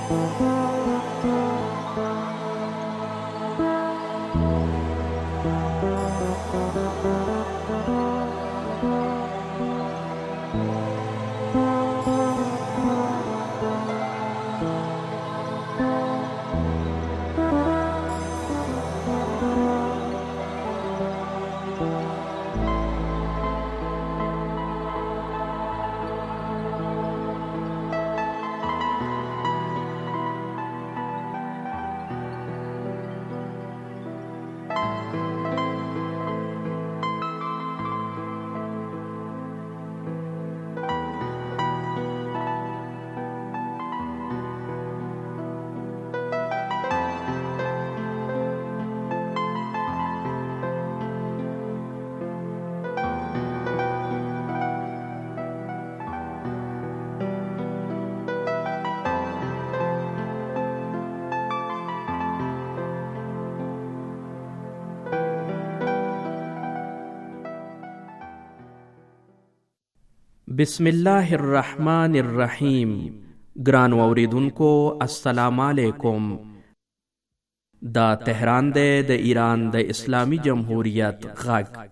بسم الله الرحمن الرحیم. ګران اوریدونکو السلام علیکم. دا تهران دی د ایران د اسلامی جمهوریت غږ.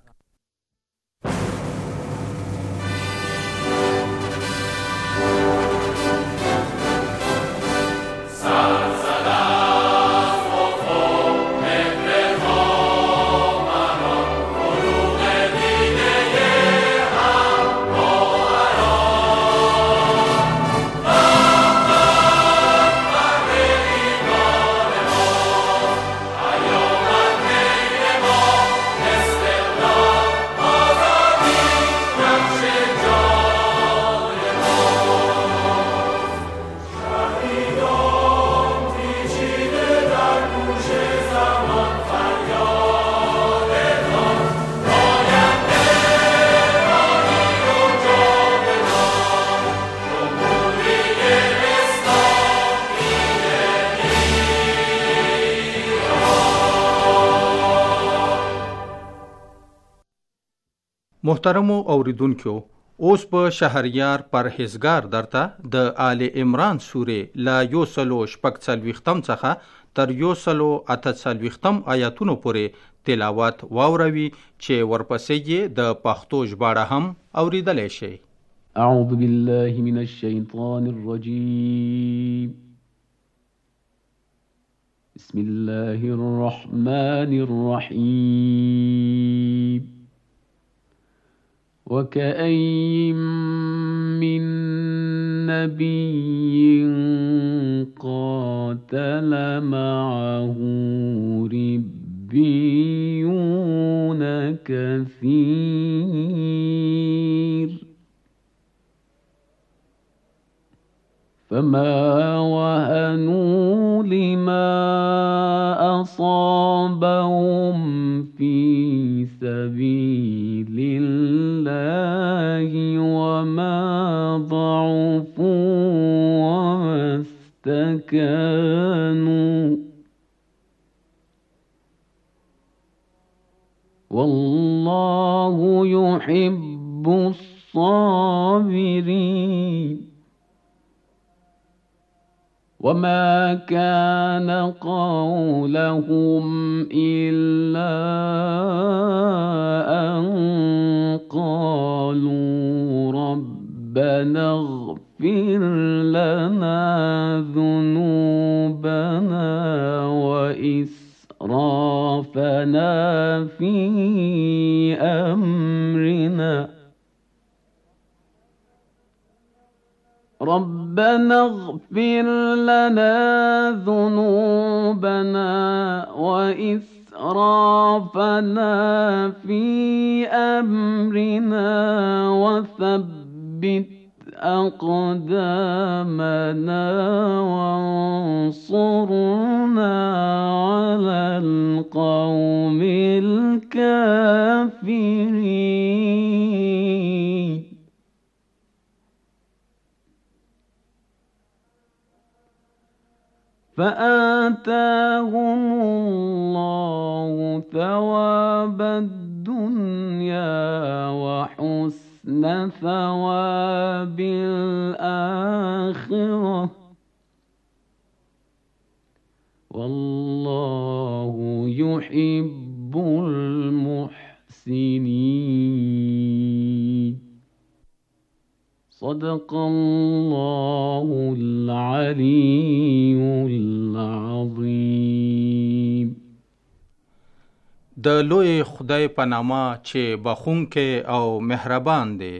محترمو اوریدونکو، اوس په شهریار پرهیزګار درته د آل عمران سورې لا 146 څخه تر 148 آیاتونو پورې تلاوت واوروي چې ورپسې یې د پښتو ژباړه هم اوریدلی شئ. اعوذ بالله من الشیطان الرجیم. بسم الله الرحمن الرحیم. وكأين من نبي قاتل معه ربيون كثير فما وهنوا لما أصابهم في سبيل الله وما ضعفوا وما استكانوا والله يحب الصابرين. وما كان قولهم إلا أن قالوا ربنا اغفر لنا ذنوبنا وإسرافنا في أمرنا ربنا اغفر لنا ذنوبنا وإسرافنا في أمرنا وثبت أقدامنا وانصرنا على القوم الكافرين. فآتاهم الله ثواب الدنيا وحسن ثواب الآخرة والله يحب المحسنين. صدق الله العلي العظيم. د لوی خدای په نامه چې بخښونکی او مهربان دی.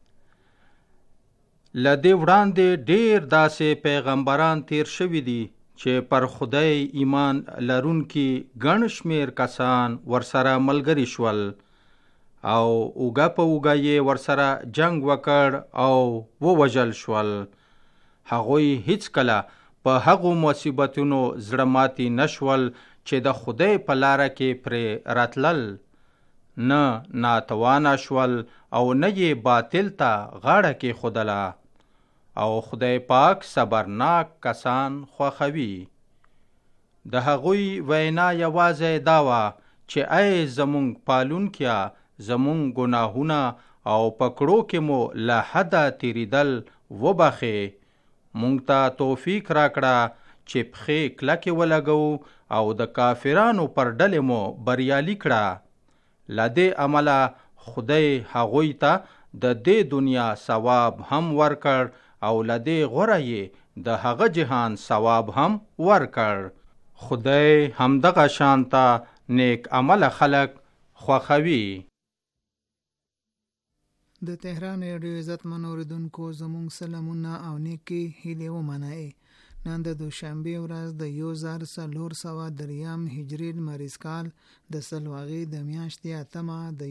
له دې وړاندې ډېر داسې پیغمبران تیر شوي دي چې پر خدای ایمان لرونکي ګڼ شمېر کسان ورسره ملګري شول او اوږه په اوږه یې ورسره جنگ وکړ او ووژل شول. هغوی هیڅکله په هغو مصیبتونو زړه ماتي نشول چې د خدای په لاره کې پرې راتلل، نه ناتوانه شول او نه یې باطل ته غاړه کېښودله. او خدای پاک صبرناک کسان خوښوي. د هغوی وینا یوازې دا وه چې ای زمونږ پالونکیا، زمونږ ګناهونه او پکړو کې مو له حده تیریدل وبخې. مونږ ته توفیق راکړه چې پښې کلکې ولګو او د کافرانو پر ډلې مو بریالي کړه. له دې عمله خدای هغوی ته د دې دنیا ثواب هم ورکړ او له دې غوره یې د هغه جهان ثواب هم ورکړ. خدای همدغه شانته نیک عمله خلق خوښوي. د تهران ریډیو عزتمن اوریدونکو زموږ سلامونه او نیکې هیلې ومنئ. نن د دوشنبې ورځ د 1403 هجري لمریز کال د سلواغې د میاشتې 8مه د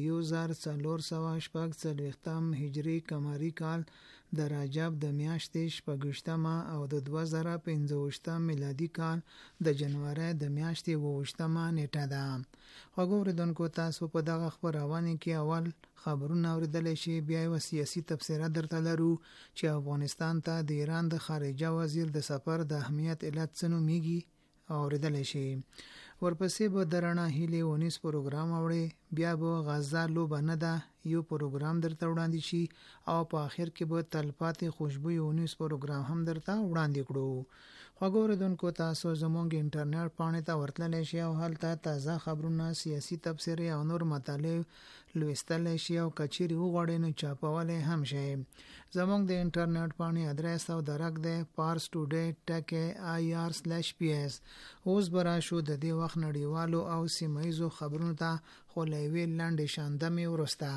1440 هجري قمري کال د رجب د میاشتې 26مه او د 2015 میلادي کال د جنوري د میاشتې 28مه نیټه ده. خواږه اوریدونکو، تاسو په دغه خپرونه کې اول خبرونه اوریدلی شي، بیا یو سیاسي تبصره درته لرو چې افغانستان ته د ایران د خارجه وزیر د سفر د اهمیت علت څه نومیږي اوریدلی شي. ورپسې به د رڼا هیلې ونیس پروګرام اورئ، بیا به غزه لوبه نه ده یو پروګرام درته وړاندې شي او په آخر کې به تلپاتې خوشبوي ونیس پروګرام هم درته وړاندې کړو. خواږه اوریدونکو، تاسو زموږ انټرنیټ پاڼې ته ورتللی شئ او هلته تازه خبرونه، سیاسي تبصرې او نور مطالب لوستلی شئ او که چیرې وغواړئ نو چاپولی هم شئ. زموږ د انټرنیټ پاڼې ادرس او درک دی parstoday.ir/ps. اوس به راشو د دې وخت نړیوالو او سیمه ییزو خبرونو ته، خو له یوې لنډې شاندمې وروسته.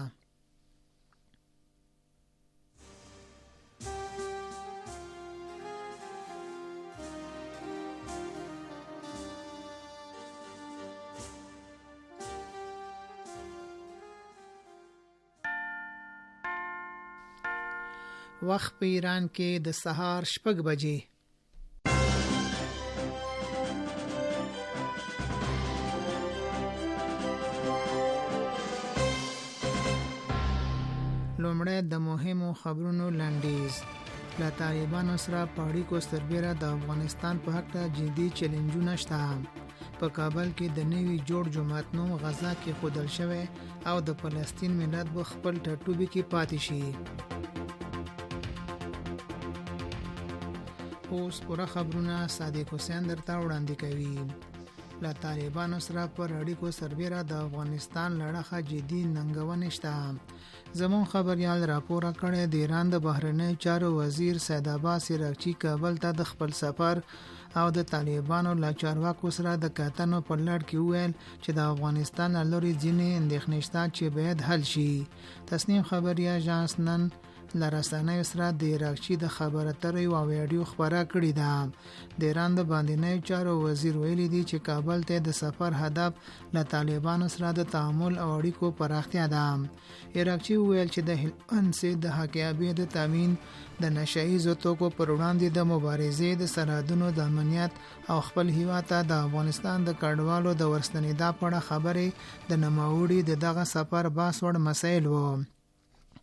وخت په ایران کې د سهار 6 بجې. لومړی د مهمو خبرونو لنډیز. له طالبانو سره په اړیکو سربیره د افغانستان په حق جدي چیلنجونه شته. په کابل کې د نوي جوړ جومات نوم غزا کې خودل شوی او د فلسطین ملت به خپل ټاټوبي کې پاتې شي. اوس پوره خبرونه صادق حسین درته وړاندې کوي. له طالبانو سره پر اړیکو سربیره د افغانستان لړخه جدي ننګونې شته. زمون خبريال راپور کړی د ایران د بهرنی چارو وزیر سید عباس عراقچی کابل ته د خپل سفر او د طالبانو له چارواکو سره د کتنو په لړ کې وویل چې د افغانستان لوري ځینې اندېښنې شته چې باید حل شي. تصنیم خبري اژانس نن لرسانه سره د عراقچی د خبره اترې او ویډیو خبره کړې ده. د ایران د باندنی چارو وزیر ویلي دی چې کابل ته د سفر هدف له طالبانو سره د تعامل او اړیکو پراختیا ده. عراقچی ویل چې د هلمند سیند د حقیقي د تامین د نشایزو توکو پر وړاندې د مبارزې د سرحدونو د امنیت او خپل هیواد ته د افغانستان د کډوالو د ورستنېدا په اړه خبرې د نوموړي د دغه سفر بحث وړ مسایل وو.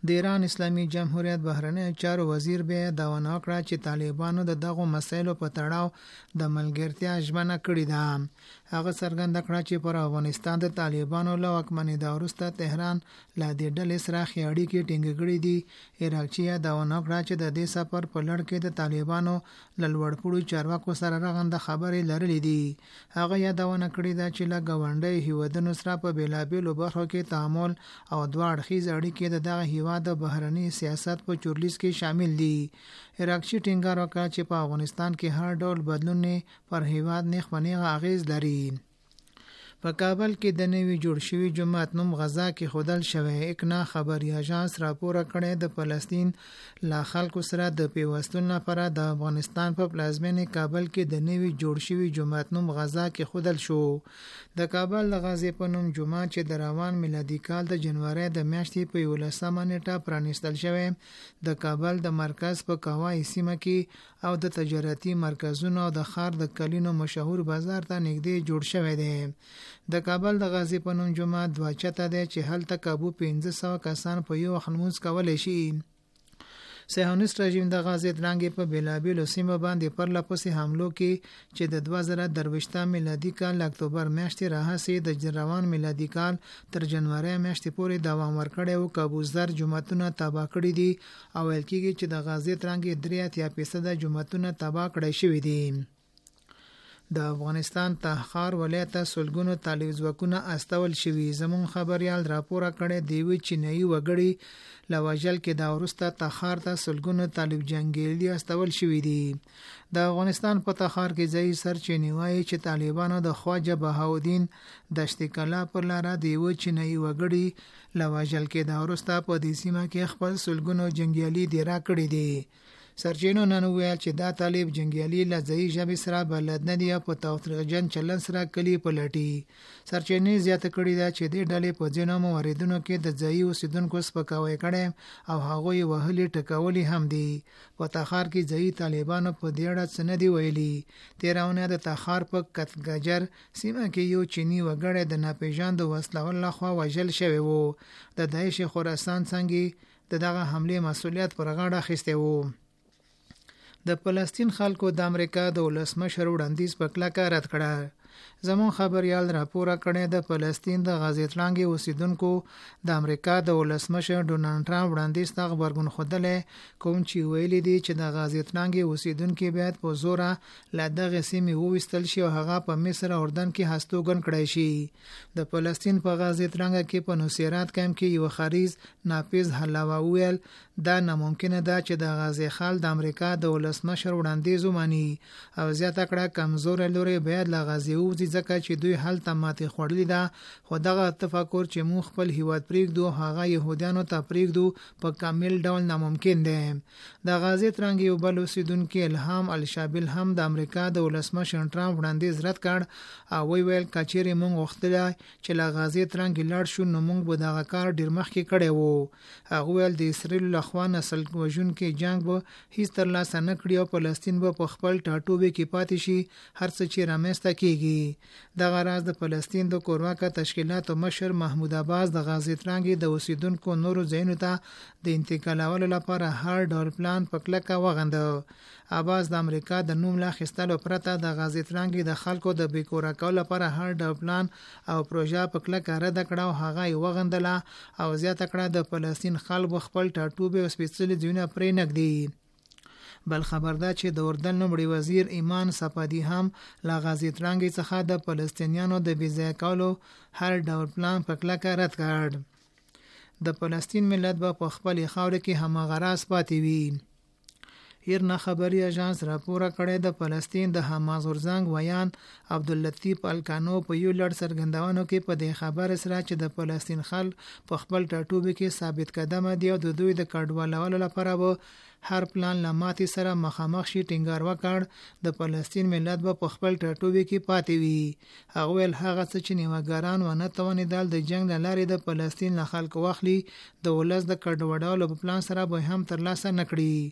د ایران اسلامي جمهوریت بهرنی چارو وزیر به دا ونه کړه چې طالبانو د دغه مسایلو په تړاو د ملګرتیا ژمنه کړې ده. هغه څرګنده کړه چې پر افغانستان د طالبانو له واکمنۍ دا وروسته تهران لا د ډلې سره ښې اړیکې ټینګ کړې دي. عراقچي دا ونه کړه چې د دې سفر په لړ کې د طالبانو له لوړپوړو چارواکو سره رغنده خبرې لرلې دي. هغه یادونه کړې ده چې له ګاونډي هیوادونو سره په بیلابیلو برخو کې تعامل او دوه اړخیز اړیکې د دغه هیواد د بهرني سیاست په چورلیز کې شامل دي. عراقچي ټینګار وکړ چې په افغانستان کې هر ډول بدلون پر هیواد نه خپنی اغیز لري. په کابل کې د نوي جوړ شوی جماعت نوم غزا کې خودل شوی. اکنا خبري اژانس راپور کړی د فلسطین لا خلکو سره د پیوستون لپاره د افغانستان په پلازمینه کابل کې د نوي جوړ شوی جماعت نوم غزا کې خودل شو. د کابل د غزې په نوم جماعت چې د روان میلادي کال د جنوري د میاشتې په 11 نیټه پرانیستل شوی د کابل د مرکز په کوای سیمه کې او د تجارتي مرکزونو او د ښار د کلینو مشهور بازار ته نږدې جوړ شوی دی. د کابل د غازی په نوم جماعت دوه چته دی چې هلته کابو 1500 کسان په یو وخت لمونځ کولی شي. صهیونیست رژیم د غزې ترانګې په بیلابیلو سیمو باندې پر لپسې حملو کې چې د 2023 میلادي کال اکتوبر میاشتې راهیسې د روان میلادي کال تر جنوري میاشتې پورې دوام ورکړی او کابوزدار جماعتونه تباه کړي دي او ویل کېږي چې د غزې ترانګې 83% جماعتونه تباه کړي شوي دي. د افغانستان تخار ولایت سلګونو طالب ځواکونه استول شوي. زمون خبريال راپور کړی دی چې چینایي وګړي لوجل کې دا ورسته تخار ته سلګونو طالب جنگیالي استول شوي دي. د افغانستان په تخار کې ځای سرچینی وایي چې طالبانو د خواجه بهاودین دشت کلا پر لار دی چینایي وګړي لوجل کې دا ورسته په دې سیمه کې خپل سلګونو جنگیالي دی را کړی دي. سرچینو نن ویل چې دا طالب جنگیالي لځای ژبې سره بلد نه دی په توترجن چلن سره کلی پلټي. سرچینې زیاته کړې ده چې د ډلې په ځینو مواردونو کې د ځای اوسیدونکو سپکاوی کړي او هغه یې وهلي ټکولي هم دي. په تخار کې ځای طالبانو په دې اړه څه نه دی ویلي. تیراونه د تخار په کتګجر سیمه کې یو چینی وګړی د ناپېژاندو وسلوال لخوا وژل شوی وو. د داعش خراسان څنګه دغه حمله مسؤلیت پر غاړه اخیسته وو. د فلسطین خلکو د امریکا د ولسمشر وړاندیز په کلکه رد کړه. زمون خبريال راپور کړی د فلسطین د غزې ترانګې اوسیدونکو د امریکا د ولسمشر ډونالډ ټرمپ وړاندیز ته خبرګون خوده کوم چې ویلي دی چې د غزې ترانګې اوسیدونکو باید په زوره له دغه سیمې وویستل شي او هغه په مصر او اردن کې هستوګن کړی شي. د فلسطین په غزې ترانګه کې په نصيرات کم کې یو خریز ناپیز حلاوه ویل دا ناممکنه ده چې د غزې خال د امریکا د ولسمشر وړاندیز ومني او زیاته کړه کمزور لوري باید له غزې وځي ځکه چې دوی هلته ماتې خوړلې ده. خو دغه تفکر چې مو خپل هیواد پرېږدو هغه يهودانو ته پرېږدو په کامل ډول ناممکن دی. د غزې ترانګې یو بل اوسیدونکو الهام الشابل هم د امریکا د ولسمشر ټرمپ وړاندیز رد کړ او ویل کچېرې مونږ غوښتل چې له غزې ترانګې لاړ شو نو مونږ به دغه کار ډیر مخکې کړی وو. هغه ویل د اسرائیل لخوا نسل وژونکي جنگ به هیڅ ترلاسه نه کړي او فلسطین به په خپل ټاټوبې کې پاتې شي هر څه چې رامنځته کیږي. دغه راز د فلسطین د کورواکه تشکیلاتو مشر محمود عباس د غزې ترانګې د اوسیدونکو نورو ځایونو ته د انتقالولو لپاره هر ډول پلان په کلکه وغنده. عباس د امریکا د نوم لا خستلو پرته د غزې ترانګې د خلکو د بیکوره کولو لپاره هر ډول پلان او پروژه په کلکه رد کړه او هغه یې وغندله او زیاته کړه د فلسطین خلکو خپل ټاټوبې او سپېڅلي ځایونه پرې نږدي. بل خبر ده چې د اردن نوموړي وزیر ایمان صفادي هم له غزې ترانګې څخه د فلسطینیانو د بېځایه کولو هر ډول پلان په کلکه رد کړ. د فلسطین ملت به په خپلې خاوره کې هماغه راز پاتې وي. ایرنا خبري اژانس راپور کړی د فلسطین د حماس غورځنګ ویان عبداللطیف الکانو په یو لړ څرګندونو کې په دې خبره سره چې د فلسطین خلک په خپل ټاټوبې کې ثابت قدمه دي او د دوی د کډوالولو لپاره به هر پلان لماتي سره مخامخ شي ټینګار وکړ. د فلسطین ملت به په خپل ټاټوبې کې پاتې وي. هغه ول هغه څه چې نیوګران ونه توانیدل د جنگ لارې د فلسطین له خلکو واخلي د ولس د کډوالولو په پلان سره به هم ترلاسه نکړي.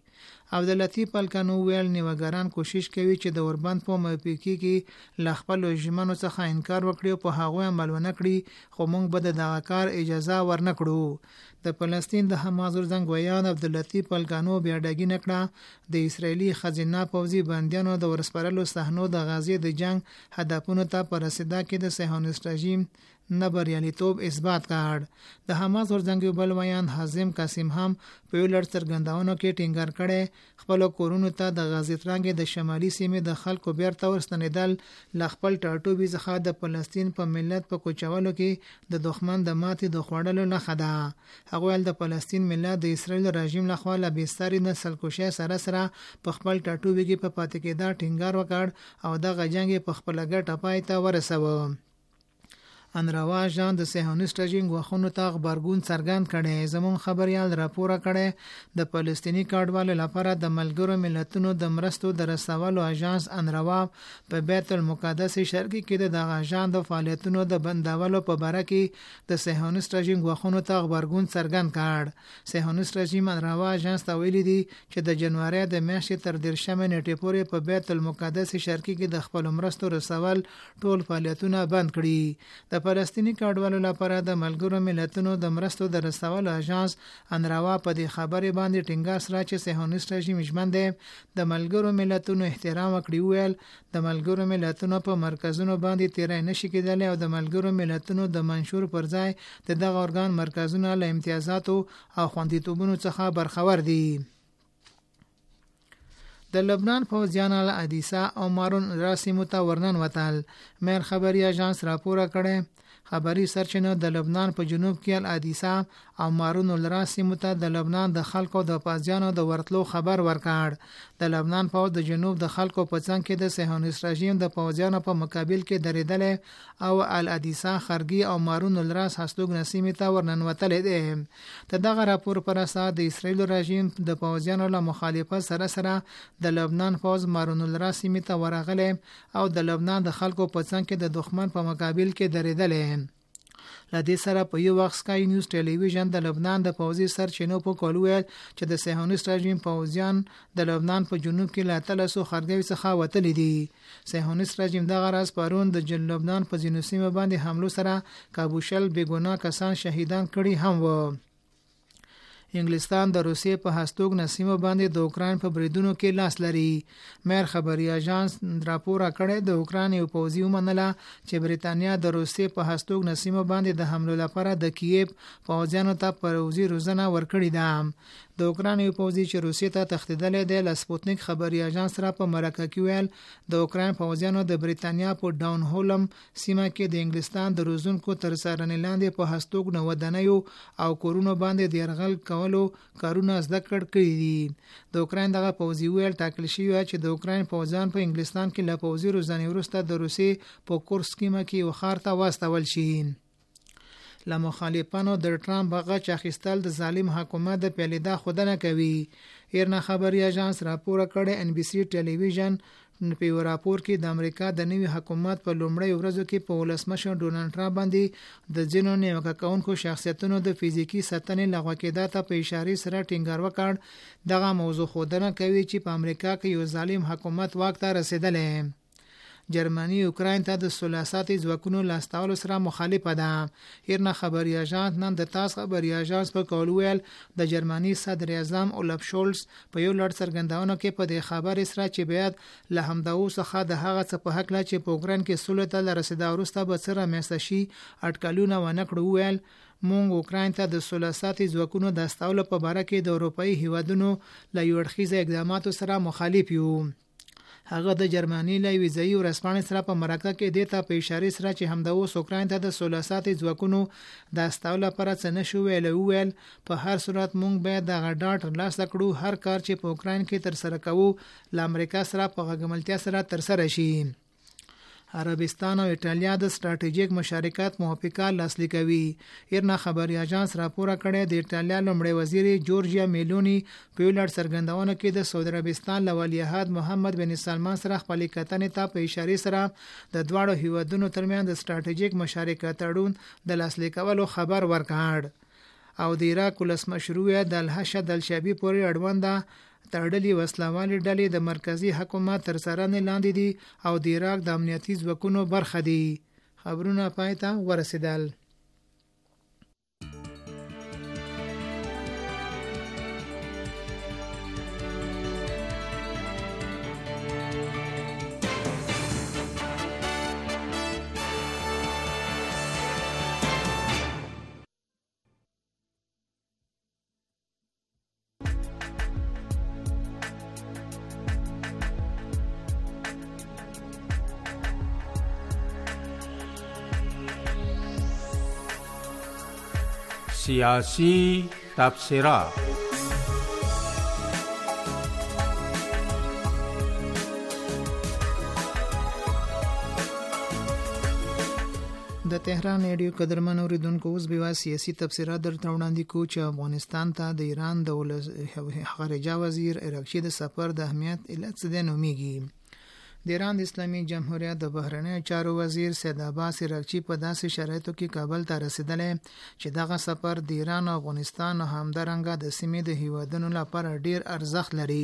عبداللطیف القانو ویل نیوګران کوشش کوي چې د اوربند په موافقه کې ل خپل ژمنو څخه انکار وکړي او په هغه عمل ونه کړي خو موږ به د دغه کار اجازه ورنکړو د فلسطین د حماس ورزنګویان عبداللطیف القانو بیا ډاګی نکړه د اسرایلی خزینه پوځي بندیانو د ورسپارلو صحنو د غزې د جنگ هدفونو ته پر رسیدا کې د صهیونیست رژیم نه بریالیتوب اثبات کړ د حماس ورزنګي بل ویان حازم قاسم هم په لړ څرګندونو کې ټینګار کړي خپل کورونو ته د غزې ترانګ د شمالي سیمې د خلکو بیرته ورستنیدل ل خپل ټاټوبي څخه د فلسطین په ملت په کوچولو کې د دښمن د ماتې د خوړلو نه خدا هغه د فلسطین ملت د اسرایل رژیم لخوا له بيستري نسل کوشي سره په خپل ټاټوبي کې په پاتې کېدا ټینګار وکړ او د غجنګ په خپل ګټه پای ته ورسوه انروا جان د صهیونیست رژیم غوښنو ته خبرګون څرګند کړي زمون خبريال راپور کړي د فلسطینی کډوالو لپاره د ملګرو ملتونو د مرستو د رسولو اژانس انروا په بیت المقدس شرقي کې د اژانس د فعالیتونو د بندولو په باره کې د صهیونیست رژیم غوښنو ته خبرګون څرګند کړ صهیونیست رژیم انروا اژانس ته ویلي دي چې د جنوري د میاشتې تر 13 نیټې پورې په بیت المقدس شرقي کې د خپل مرستو رسول ټول فعالیتونه بند کړي د فلسطینی کډوالو لپاره د ملګرو ملتونو د مرستو د رسولو اژانس انروا په دې خبرې باندې ټینګار سره چې صهیونیست رژیم ژمن دی د ملګرو ملتونو احترام وکړي ویل د ملګرو ملتونو په مرکزونو باندې تیرای نشي کېدلی او د ملګرو ملتونو د منشور پر ځای د دغه ارګان مرکزونه له امتیازاتو او خوندیتوبونو څخه برخور دي د لبنان فوجیان ال ادیسا او مارون راسمو ته ورنن وتل مېر خبري اژانس راپور کړي خبري سرچینه د لبنان په جنوب کې ال ادیسا او مارون الراسمو ته د لبنان د خلکو د فوجیانو د ورتلو خبر ورکړ د لبنان فوج د جنوب د خلکو په څنګ کې د صهیونیست رژیم د فوجیانو په مقابل کې درېدل او ال ادیسا خرګي او مارون الراس هستوګ نسیمه ته ورنن وتل دي ته دغه راپور پر اساس د اسرایل رژیم د فوجیانو له مخالفت سره د لبنان فوج مارون الراسمه ته ورغله او د لبنان د خلکو په څنګ کې د دښمن په مقابل کې درېدل لدې سره په یو وخت سکای نیوز ټلویزیون د لبنان د پوځي سرچینو په کولو چې د صهیونیست رژیم پوځیان د لبنان په جنوب کې لا تلسو خرګوي څخه وتل دي صهیونیست رژیم د غراس پرون د لبنان په ځینو سیمو باندې حمله سره کابوشل بیګونا کسان شهیدان کړي هم و انګلستان د روسیې په هستوګ نسیمه باندې د اوکران په بریدونو کې لاس لري مېر خبري اژانس راپور کړی د اوکران یو پوځي ومنله چې بریتانیا د روسیې په هستوګ نسیمه باندې د حمله لپاره د کیف پوځیانو ته پروزي روزنه ورکړې ده د اوکران یو پوځي چې روسیې ته تښتیدل دی ل سپوتنیک خبري اژانس را په مرکه کې ویل د اوکران پوځیانو د بریتانیا په ډاون هولم سیمه کې د انګلستان د روزونکو تر څارنې لاندې په هستوګ نو ودانیو او کورونو باندې د يرغل کولو کارونه زده کړی دي د اوکران دغه پوځي ویل ټاکل شوی چې د اوکران پوځیان په انګلستان کې له پوځي روزنې وروسته د روسیې په کورس کې مکه یو خارته واستول شي له مخالفانو د ټرامپ هغه چاخستل د ظالم حکومت د پیلیدا خودنه کوي ایرنا خبري اژانس راپور کړی ان بي سي ټلویزیون په یو راپور کې د امریکا د نوي حکومت په لومړۍ ورځو کې په ولسمشر ډونالد ټرامپ باندې د ځینو نیوکه کوونکو شخصیتونو د فزیکی ساتنې لغوه کېدا ته په اشاره سره ټینګار وکړ دغه موضوع خودنه کوي چې په امریکا کې یو ظالم حکومت واک ته رسیدلی جرمني اوکراین ته د ثلاثاتي ځواکونو لاستولو سره مخالفه ده هیرنا خبري اژانس نن د تاس خبري اژانس په کول ویل د جرمني صدر اعظم اولف شولز په یو لړ څرګندونو کې په دې خبر سره چې باید له همداو څخه د هغه څه په حق لا چې په اوکراین کې سولې ته رسیدا ورسته به سره مسشي اټکلونه ونکړو ویل مونږ اوکراین ته د ثلاثاتي ځواکونو د استولو په باره کې د اروپאי هیوادونو له یوړخیزه اقداماتو سره مخالف یو هغه د جرمني له ویزایي ورسپانې سره په مرکه کې دیتا په اشاره سره چې همداوس اوکراین ته د ثلاثاتي ځواکونو د استولو لپاره څه نشو ویل په هر صورت مونږ باید د غډاټ لاس کړو هر کار چې په اوکراین کې تر سره کوو ل امریکا سره په غږملتیا سره تر سره شي عربستان او ایټالیا د ستراتیژیک مشارکت موافقه لاسلیک کوي ایرنا خبري اژانس راپور کړی د ایټالیا لومړی وزیر جورجیا میلونی په لړ څرګندونه کې د سعودي عربستان له ولیعهد محمد بن سلمان سره خپل کتنې ته په اشاره سره د دواړو هیوادونو ترمنځ د ستراتیژیک مشارکت تړون د لاسلیک کولو خبر ورکړ او د عراق ولسمشروع د الحشد الشعبي پورې اړونده تړلې وسلوالې ډلې د مرکزی حکومت تر څارنې لاندې دي او د عراق د امنیتي ځواکونو برخه دي. خبرونه پای ته ورسېدل. سیاسی تبصره. د تهران ریډیو قدرمن اوریدونکو اوس به سیاسي تبصره درته وړاندې کوو چې افغانستان ته د ایران د خارجه وزیر عراقچي د سفر د اهمیت علت څه دی نومیږي. د ایران د اسلامي جمهوریت د بهرنیو چارو وزیر سید عباس عراقچي په داسې شرایطو کې کابل ته رسیدلی چې دغه سفر د ایران او افغانستان او همدارنګه د سیمې د هیوادونو لپاره ډیر ارزښت لري.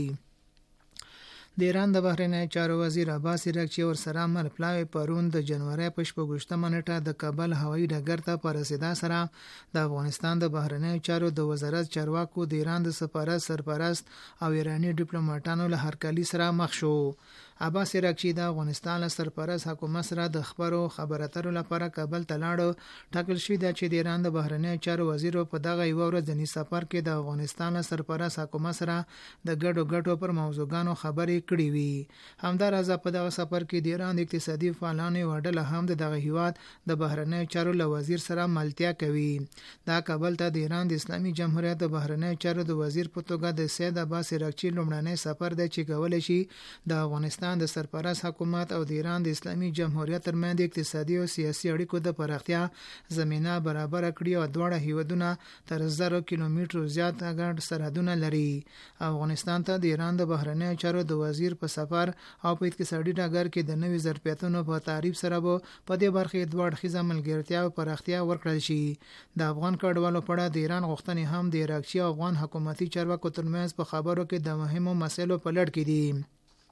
د ایران د بهرنیو چارو وزیر عباس عراقچي ورسره ملپلاوی پرون د جنوري په 28مه نیټه د کابل هوایي ډګر ته په رسیدا سره د افغانستان د بهرنیو چارو د وزارت چارواکو د ایران د سفارت سرپرست او ایرانی ډیپلوماټانو له هرکلي سره مخ شو. عباس عراقچي د افغانستان له سرپرست حکومت سره د خبرو اترو لپاره کابل ته لاړ. ټاکل شوی دی چې د ایران د بهرنیو چارو وزیر په دغه یو ورځني سفر کې د افغانستان له سرپرست حکومت سره د ګډو پر موضوعاتو خبرې کړې وي. همداراز په دغه سفر کې د ایران اقتصادي فعالانو وډله هم دغه هیواد د بهرنیو چارو له وزیر سره ملتیا کوي. دا کابل ته د ایران د اسلامي جمهوریت د بهرنیو چارو د وزیر په توګه د سید عباس عراقچي لومړنی سفر دی چې کولای شي د افغانستان د سرپرست حکومت او د ایران د اسلامي جمهوریت ترمنځ اقتصادي او سیاسي اړیکو د پراختیا زمينه برابر کړي او دواړه هیوادونه تر 1000 کیلومترو زیات ګڼ سرحدونه لري. افغانستان ته د ایران د بهرنیو چارو د وزیر په سفر او په اقتصادي ډګر کې د نوي ظرفیتونو په تعریف سره په دې برخه دوه اړخیزه ملګرتیا او پراختیا ورکړل شي. د افغان کډوالو په اړه د ایران غوښتنې هم د عراقچي او افغان حکومتي چارواکو ترمنځ په خبرو کې د مهمو مسایلو په لړ کې دي.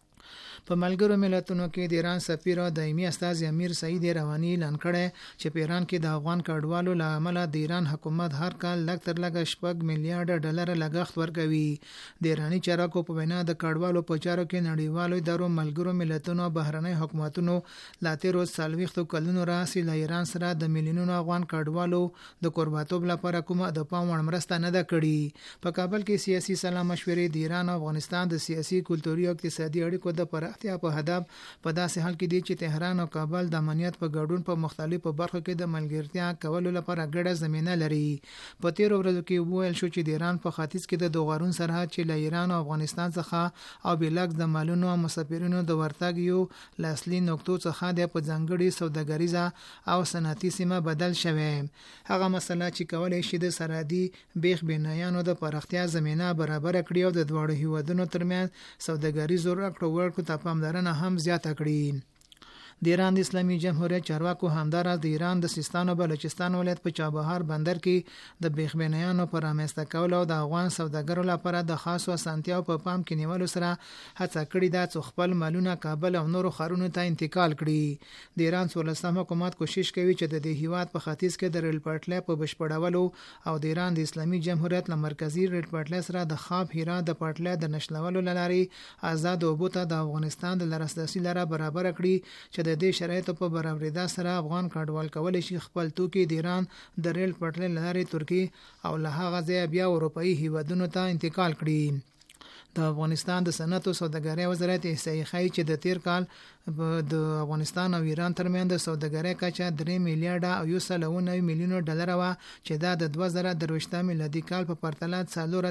په ملګرو ملتونو کې د ایران سفیر او دایمي استازي امیر سعید رواني اعلان کړی چې په ایران کې د افغان کډوالو له امله د ایران حکومت هر کال لږ تر لږه 6 میلیارډ ډالر لګښت ورکوي. د ایرانی چارواکو په وینا د کډوالو په چارو کې نړیوالو ادارو ملګرو ملتونو بهرنۍ حکومتونو لا تیر 40 کلونو راهیسې له ایران سره د میلیونونو افغان کډوالو د قرباتوب لپاره کومه د پام وړ مرسته نه ده کړې. په کابل کې سیاسي سلا مشورې د ایران او افغانستان د سیاسي کلتوري او اقتصادي اړیکو د پراختیا په هدف په داسې حال کې دی چې تهران او کابل د امنیت په ګډون په مختلفو برخو کې د ملګرتیا کولو لپاره ګډه زمينه لري. په تیر ورځو کې ویل شو چې د ایران په ختیځ کې د دوغارون سرحد چې له ایران او افغانستان څخه او بلکې د مالونو او مسافرینو د ورتګ یو لاصلي نقطو څخه د په ځانګړي سوداګریزه او صنعتي سیمه بدل شوه. هغه مسله چې کولای شي د سرحدي بیخ بنایانو د پراختیا زمينه برابر کړي او د دواړو هیوادونو ترمنځ سوداګریزو راکړو ته پاملرنه هم زیاته کړي. د ایران د اسلامي جمهوریت چارواکو همداراز د ایران د سیستان او بلوچستان ولایت په چابهار بندر کې د بیخبنیانو پر رامنځته کول او د افغان سوداګرو لپاره د خاصو اسانتیاو په پام کې نیولو سره هڅه کړې ده چې خپل مالونه کابل او نورو ښارونو ته انتقال کړي. د ایران څوارلسم حکومت کوشش کوي چې د دې هیواد په ختیځ کې د ریل پټلۍ په بشپړولو او د ایران د اسلامي جمهوریت له مرکزی ریل پټلۍ سره د خواب هرات د پټلۍ د نښلولو لارې آزاد اوبو ته د افغانستان د لاسرسي لاره برابر کړي چې د دې شرایطو په برابرېدا سره افغان کډوال کولی شي خپل توکي د ایران د ریل پټلۍ لارې ترکیه او له هغه ځایه بیا اروپایي هیوادونو ته انتقال کړي. د افغانستان د صنعت او سوداګرۍ وزارت احصایې ښیي چې د تیر کال د افغانستان او ایران ترمنځ د سوداګرۍ کچه 3 میلیارډ او 190 میلیون ډالر و چې دا د 2023 میلادي کال په پرتله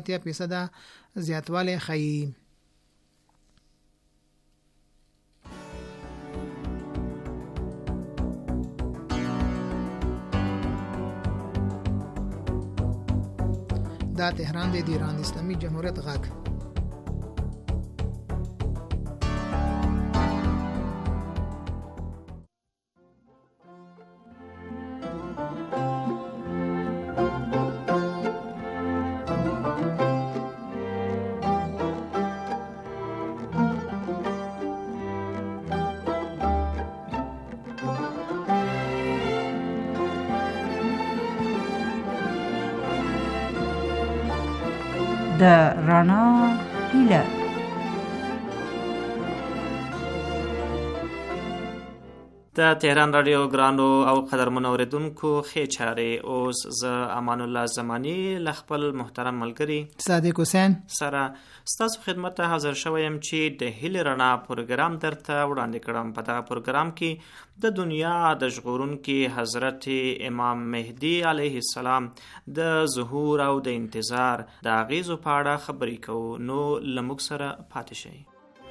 40% زیاتوالی ښیي. دا تهران د ایران اسلامي جمهوریت غږ. د رڼا هیله. د تهران رادیو ګرانو او قدرمنو اوریدونکو ښې چارې. اوس زه امان الله زمانی له خپل محترم ملګري صادق حسین سره ستاسو خدمت ته حاضر شوم چې د هیلې رڼا پروګرام درته وړاندې کړم. په دغه پروګرام کې د دنیا د ژغورونکي حضرت امام مهدي علیه السلام د ظهور او د انتظار د اغیزو په اړه خبرې کوو. نو له موږ سره پاتې شئ.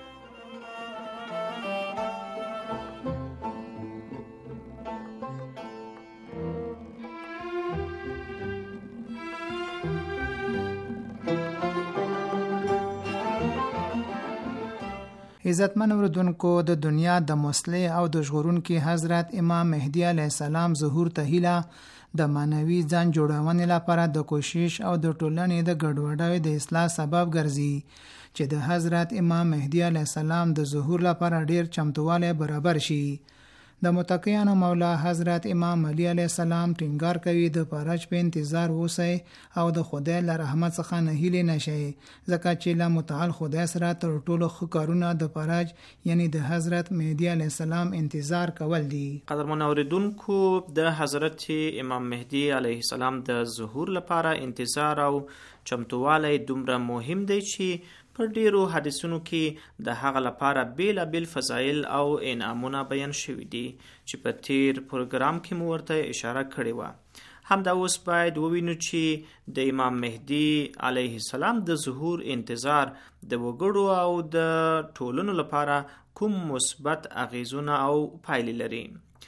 عزتمن اوریدونکو، د دنیا د مصلح او د ژغورونکي حضرت امام مهدي علیه السلام ظهور ته هیله د معنوي ځان جوړونې لپاره د کوشش او د ټولنې د ګډوډۍ د اصلاح سبب ګرځي چې د حضرت امام مهدي علیه السلام د ظهور لپاره ډیر چمتوالی برابر شي. د متقیانو مولا حضرت امام علی علیه السلام ټینګار کوي د فرج په انتظار اوسئ او د خدای له رحمت څخه نه هیلې نشئ، ځکه چې له متعال خدای سره تر ټولو ښه کارونه د فرج یعنی د حضرت مهدی علیه السلام انتظار کول دي. قدرمن اوریدونکو، د حضرت امام مهدی علیه السلام د ظهور لپاره انتظار او چمتوالی دومره مهم دی چې پر ډیرو حدیثونو کې د هغه لپاره بیلابیل فضایل او انعامونه بیان شوي دي چې په تیر پروګرام کې مو ورته اشاره کړې وه. همدا اوس باید ووینو چې د امام مهدي علیه السلام د ظهور انتظار د وګړو او د ټولنو لپاره کوم مثبت اغیزونه او پایلې لري.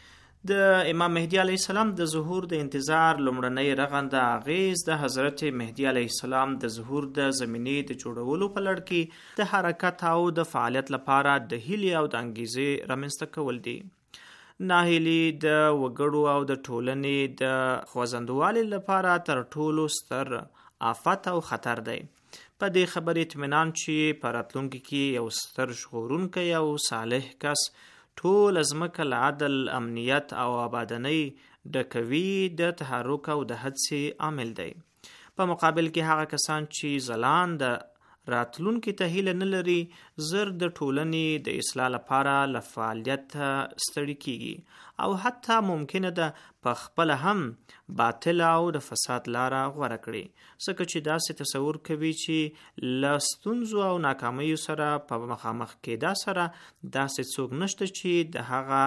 د امام مهدي علیه السلام د ظهور د انتظار لومړنۍ رغنده اغیز د حضرت مهدي علیه السلام د ظهور د زمینې د جوړولو په لړ کې د حرکت او د فعالیت لپاره د هیلې او د انګیزې رامنځته کول دي. ناهیلي د وګړو او د ټولنې د خوځندوالي لپاره تر ټولو ستر آفت او خطر دی. په دې خبرې اطمینان چې په راتلونکي کې یو ستر ژغورونکی او صالح کس ټول ازمکه له عدل، امنیت او آبادنۍ ډکوي د تحرک او د هڅې عامل دی. په مقابل کې هغه کسان چې ځلانده راتلونکي ته هیله نه لري زر د ټولنې د اصلاح لپاره له فعالیت ستړي کیږي او حتی ممکنه ده په خپل هم باطل او د فساد لاره غوره کړي، ځکه چې داسې تصور کوي چې له ستونزو او ناکامیو سره په مخامخ کېدا سره داسې څوک نشته چې د هغه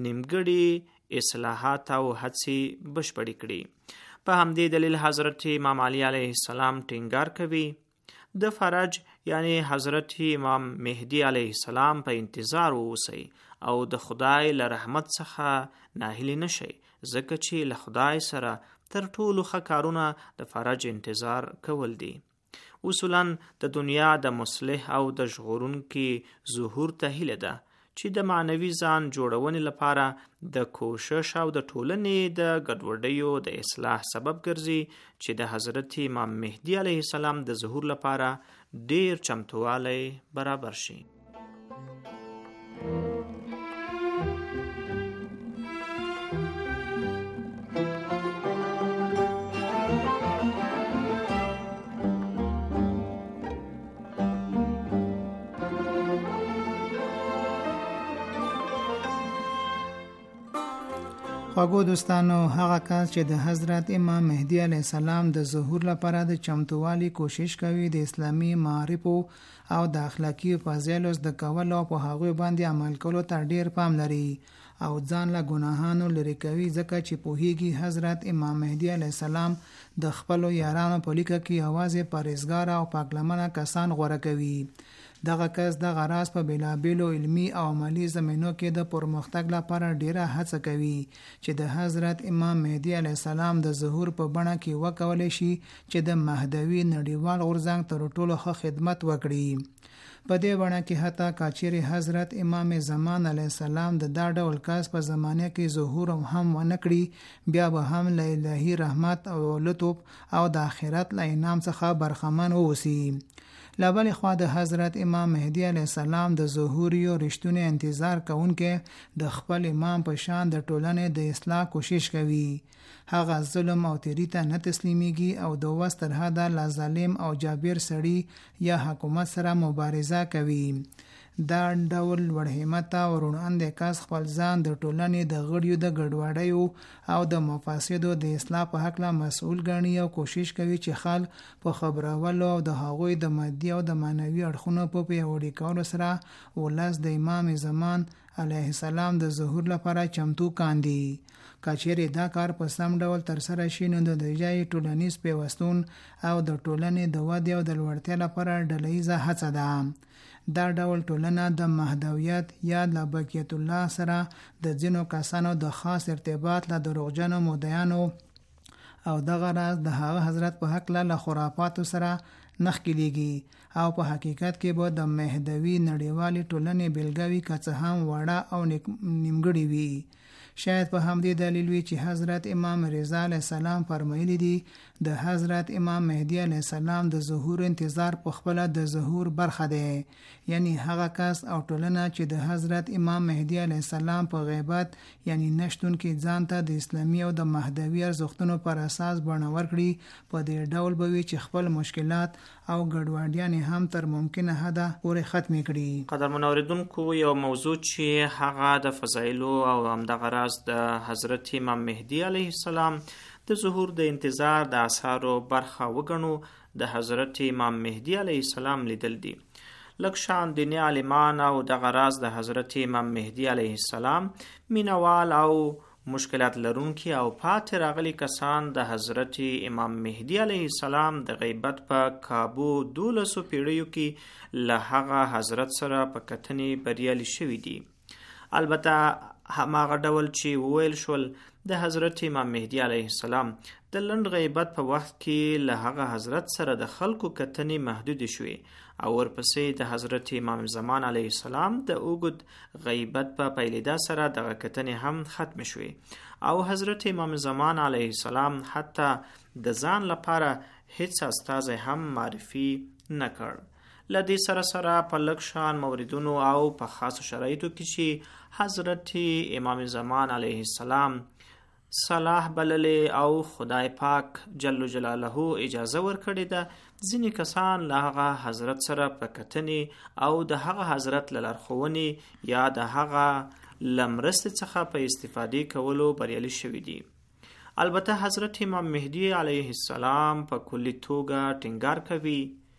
نیمګړي اصلاحات او هڅې بشپړې کړي. په همدې دلیل حضرت امام علی علیه السلام ټینګار کوي د فرج یعنی حضرت امام مهدی علیه السلام په انتظار اوسئ او د خدای له رحمت څخه ناهیلي نشئ، ځکه چې له خدای سره تر ټولو ښه کارونه د فرج انتظار کول دي. اصولا د دنیا د مصلح او د ژغورونکي ظهور ته هیله ده چې د معنوي ځان جوړونې لپاره د کوشش او د ټولنې د ګډوډیو د اصلاح سبب ګرځي چې د حضرت امام مهدي علیه السلام د ظهور لپاره ډیر چمتوالی برابر شي. خواږو دوستانو، هغه کس چې د حضرت امام مهدي علیه السلام د ظهور لپاره د چمتووالي کوشش کوي د اسلامي معارفو او د اخلاقی فضایلو زده کول او په هغوی باندې عمل کولو ته ډیر پام لري او ځان له ګناهانو لري کوي، ځکه چې پوهیږي حضرت امام مهدي علیه السلام د خپلو یارانو په لیکه کې یوازې پرهیزګار او پاکلمنه کسان غوره کوي. دغه کس دغه راز په بیلابیلو علمی او عملی زمینو کې د پرمختګ لپاره ډیره هڅه کوي چې د حضرت امام مهدي علیه السلام د ظهور په بڼه کې وکولای شي چې د مهدوي نړیوال غورځنګ تر ټولو ښه خدمت وکړي. په دې بڼه کې حتی کاچری حضرت امام زمان علیه السلام د دا ډول کس په زمانه کې ظهور هم ونکړي، بیا به هم له الهي رحمت او لطف او د آخرت له انعام څخه برخمن اوسي. لبل خوا د حضرت امام مهدی علیه السلام د ظهور یو رښتونی انتظار کوونکې د خپل امام په شان د ټولنې د اصلاح کوشش کوي. هغه ظلم او تیری ته نه تسلیمیږي او د وس تر حده لا ظالم او جابر سړی یا حکومت سره مبارزه کوي. دا ډول لوړ همت او روڼاندې کس خپل ځان د ټولنې د غړیو د ګډوډیو او د مفاسدو د اصلاح په حق لا مسؤل ګڼي او کوشش کوي چې خلک په خبرولو او د هغوی د مادي او د معنوي اړخونو په پیاوړي کولو سره ولس د امام زمان علیه السلام د ظهور لپاره چمتو کاندي. کچېرې دا کار په سم ډول ترسره شي نو د ځای ټولنیز پیوستون او د ټولنې د ودې او د لوړتیا لپاره ډلهییزه هڅه ده. دا ډول ټولنه د مهدویت یا د بقیت الله سره د ځینو کسانو د خاص ارتباط له دروغجنو مدعیانو او دغه راز د هغه حضرت په حق له خرافاتو سره نښکېږي او په حقیقت کې به د مهدوي نړیوالې ټولنې بیلګوي که څه هم وړه او نیمګړې وي. شاید په همدې دلیل وي چې حضرت امام رضا علیه السلام فرمایلی دي د حضرت امام مهدی علیه السلام د ظهور انتظار په خپل د ظهور برخه ده. یعنی هغه کس او ټولنه چې د حضرت امام مهدی علیه السلام په غیبت یعنی نشتون کې ځان ته د اسلامي او د مهدوي ارزښتونو پر اساس بڼور کړي په دې ډول به وي چې خپل مشکلات او ګډوډیانې هم تر ممکنه حده پورې ختم کړي. قدرمن اوریدونکو، یو موضوع چې هغه د فضایلو او همدغه راز د حضرت امام مهدی علیه السلام د ظهور د انتظار د آثارو برخه وګڼو د حضرت امام مهدی علیه السلام لیدل دي. لکه شان دیني عالمان او دغه راز د حضرت امام مهدی علیه السلام مینوال او مشکلات لرونکي او پاتې راغلي کسان د حضرت امام مهدی علیه السلام د غیبت په کابو 12 پیړیو کې له هغه حضرت سره په کتنې بریالي شوي دي. البته هماغه ډول چې وویل شول د حضرت امام مهدی علیه السلام د لنډ غیبت په وخت کې له هغه حضرت سره د خلکو کتنې محدود شوي او ورپسې د حضرت امام زمان علیه السلام د اوږد غیبت په پیلیدا سره دغه کتنې هم ختم شوي او حضرت امام زمان علیه السلام حتی د ځان لپاره هیڅ استازی هم معرفي نه کړ. لدې سره سره په لږ شان موردونو او په خاصو شرایطو کې چې حضرت امام زمان علیه السلام صلاح بللې او خدای پاک جل جلاله اجازه ورکړې ده، ځینې کسان له هغه حضرت سره په کتنې او د هغه حضرت له لارښوونې یا د هغه له مرستې څخه په استفادې کولو بریالي شوي دي. البته حضرت امام مهدی علیه السلام په کلي توګه ټینګار کوي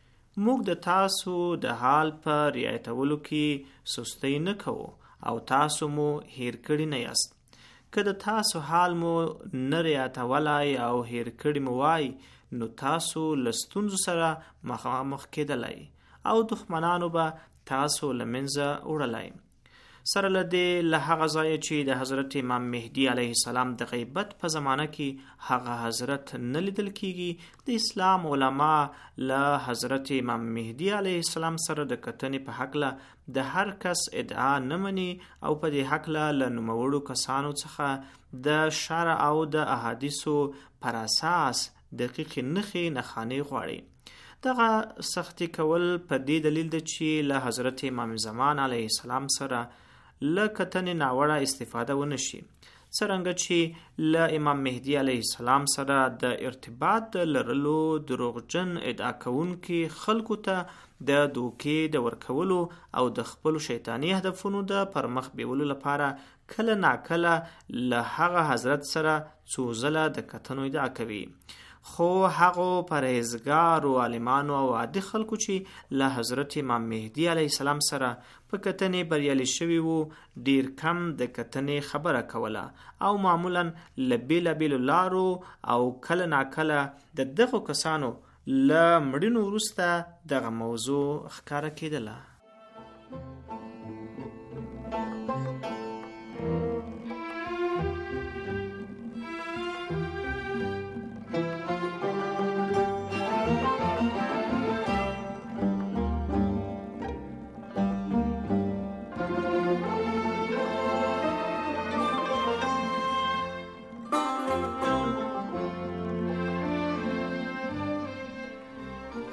موږ د تاسو د حال په رعایتولو کې سستی نه کوو او تاسو مو هیر کړي نه یاست. که د تاسو حال مو نه رعایتولای او هیر کړي مو وای نو تاسو له ستونزو سره مخامخ کېدلای او دښمنانو به تاسو له منځه وړلای. سره له دې له هغه ځایه چې د حضرت امام مهدی علیه السلام د غیبت په زمانه کې هغه حضرت نه لیدل کیږي، د اسلام علما له حضرت امام مهدی علیه السلام سره د کتنې په حق له د هر کس ادعا نه مني او په دې حق له نوموړو کسانو څخه د شرع او د احادیثو پر اساس دقیق نښې نښانې غواړي. دغه سختی کول په دې دلیل ده چې له حضرت امام زمان علیه السلام سره له کتنې ناوړه استفاده ونه شي، څرنګه چې له امام مهدی علیه السلام سره د ارتباط لرلو دروغجن ادعا کوونکي خلکو ته د دوکې د ورکولو او د خپلو شیطانی هدفونو د پرمخ بیولو لپاره کله ناکله له هغه حضرت سره څو ځله د کتنو ادعا کوي. خو هغو پرهیزګارو عالمانو او عادي خلکو چې له حضرت امام مهدی علیه السلام سره په کتنې بریالي شوي وو ډیر کم د کتنې خبره کوله او معمولا له بیلابیلو لارو او کله ناکله د دغو کسانو له مړینو وروسته دغه موضوع ښکاره کېدله.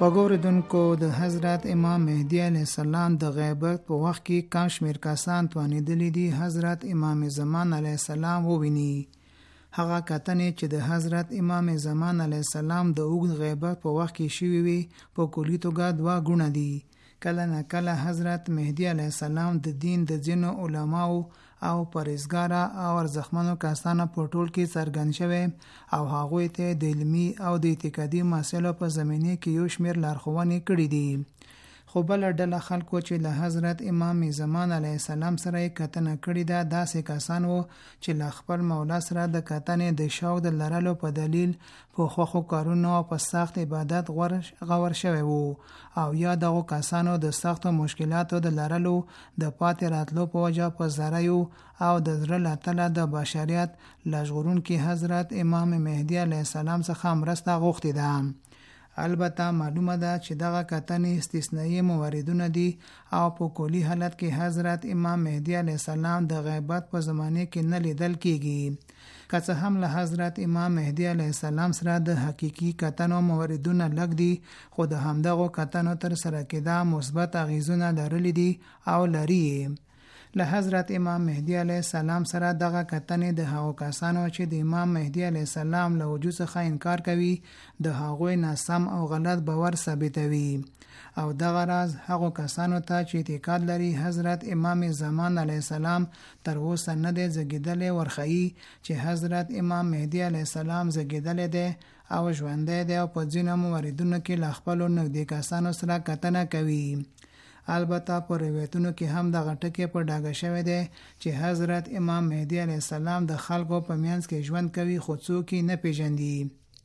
وګوردونکو د حضرت امام مهدی علیه السلام د غیبت په وخت کې کم شمیر کسان توانیدلی دي حضرت امام زمان علیه السلام وویني. هغه کتنې چې د حضرت امام زمان علیه السلام د اوږد غیبت په وخت کې شوي وي په کلی توګه دوه ګونه دي. کله نه کله حضرت مهدی علیه السلام د دین د ځینو علماو او پرهیزګاره او ارزښتمنو کسانو په ټول کې څرګند شوی او هغوی ته د علمي او د اعتقادي مسایلو په زمینه کې یو شمیر لارښوونې کړي دي. خو بل ډله خلکو چې له حضرت امام زمان علیه السلام سره کتنه کړې ده داسې کسان وو چې له خپل مولا سره د کتنې د شوق د لرلو په دلیل په خوښو کارونو او په سخت عبادت غور شوی وو او یا دغو کسانو د سختو مشکلاتو د لرلو د پاتې راتلو په وجه په زریو او د زړه له تله د بشریت له ژغورونکي حضرت امام مهدی علیه السلام څخه مرسته غوښتې ده. البته معلومه ده چې دغه کتنې استثنایی مواردونه دي او په کلی حالت کې حضرت امام مهدی علیه السلام د غیبت په زمانه کې نه لیدل کیږي. که څه هم له حضرت امام مهدی علیه السلام سره د حقیقي کتنو مواردونه لږ دي خو د همدغو کتنو تر سره کېدا مثبت اغیزونه لرلي دي او لري. له حضرت امام مهدی علیه السلام سره دغه کتنې د هغو کسانو چې د امام مهدی علیه السلام له وجود څخه انکار کوي د هغوی ناسم او غلط باور ثابتوي او دغه راز هغو کسانو ته چې اعتقاد لري حضرت امام زمان علیه السلام تر اوسه نه دی زیږیدلی ورښیي چې حضرت امام مهدی علیه السلام زیږیدلی دی او ژوندی دی او په ځینو مواردونو کې له خپلو نږدې کسانو سره کتنه کوي. البته په روایتونو کې هم دغه ټکی په ډاګه شوی دی چې حضرت امام مهدی علیه السلام د خلکو په منځ کې ژوند کوي خو څوک یې نه پیژندي.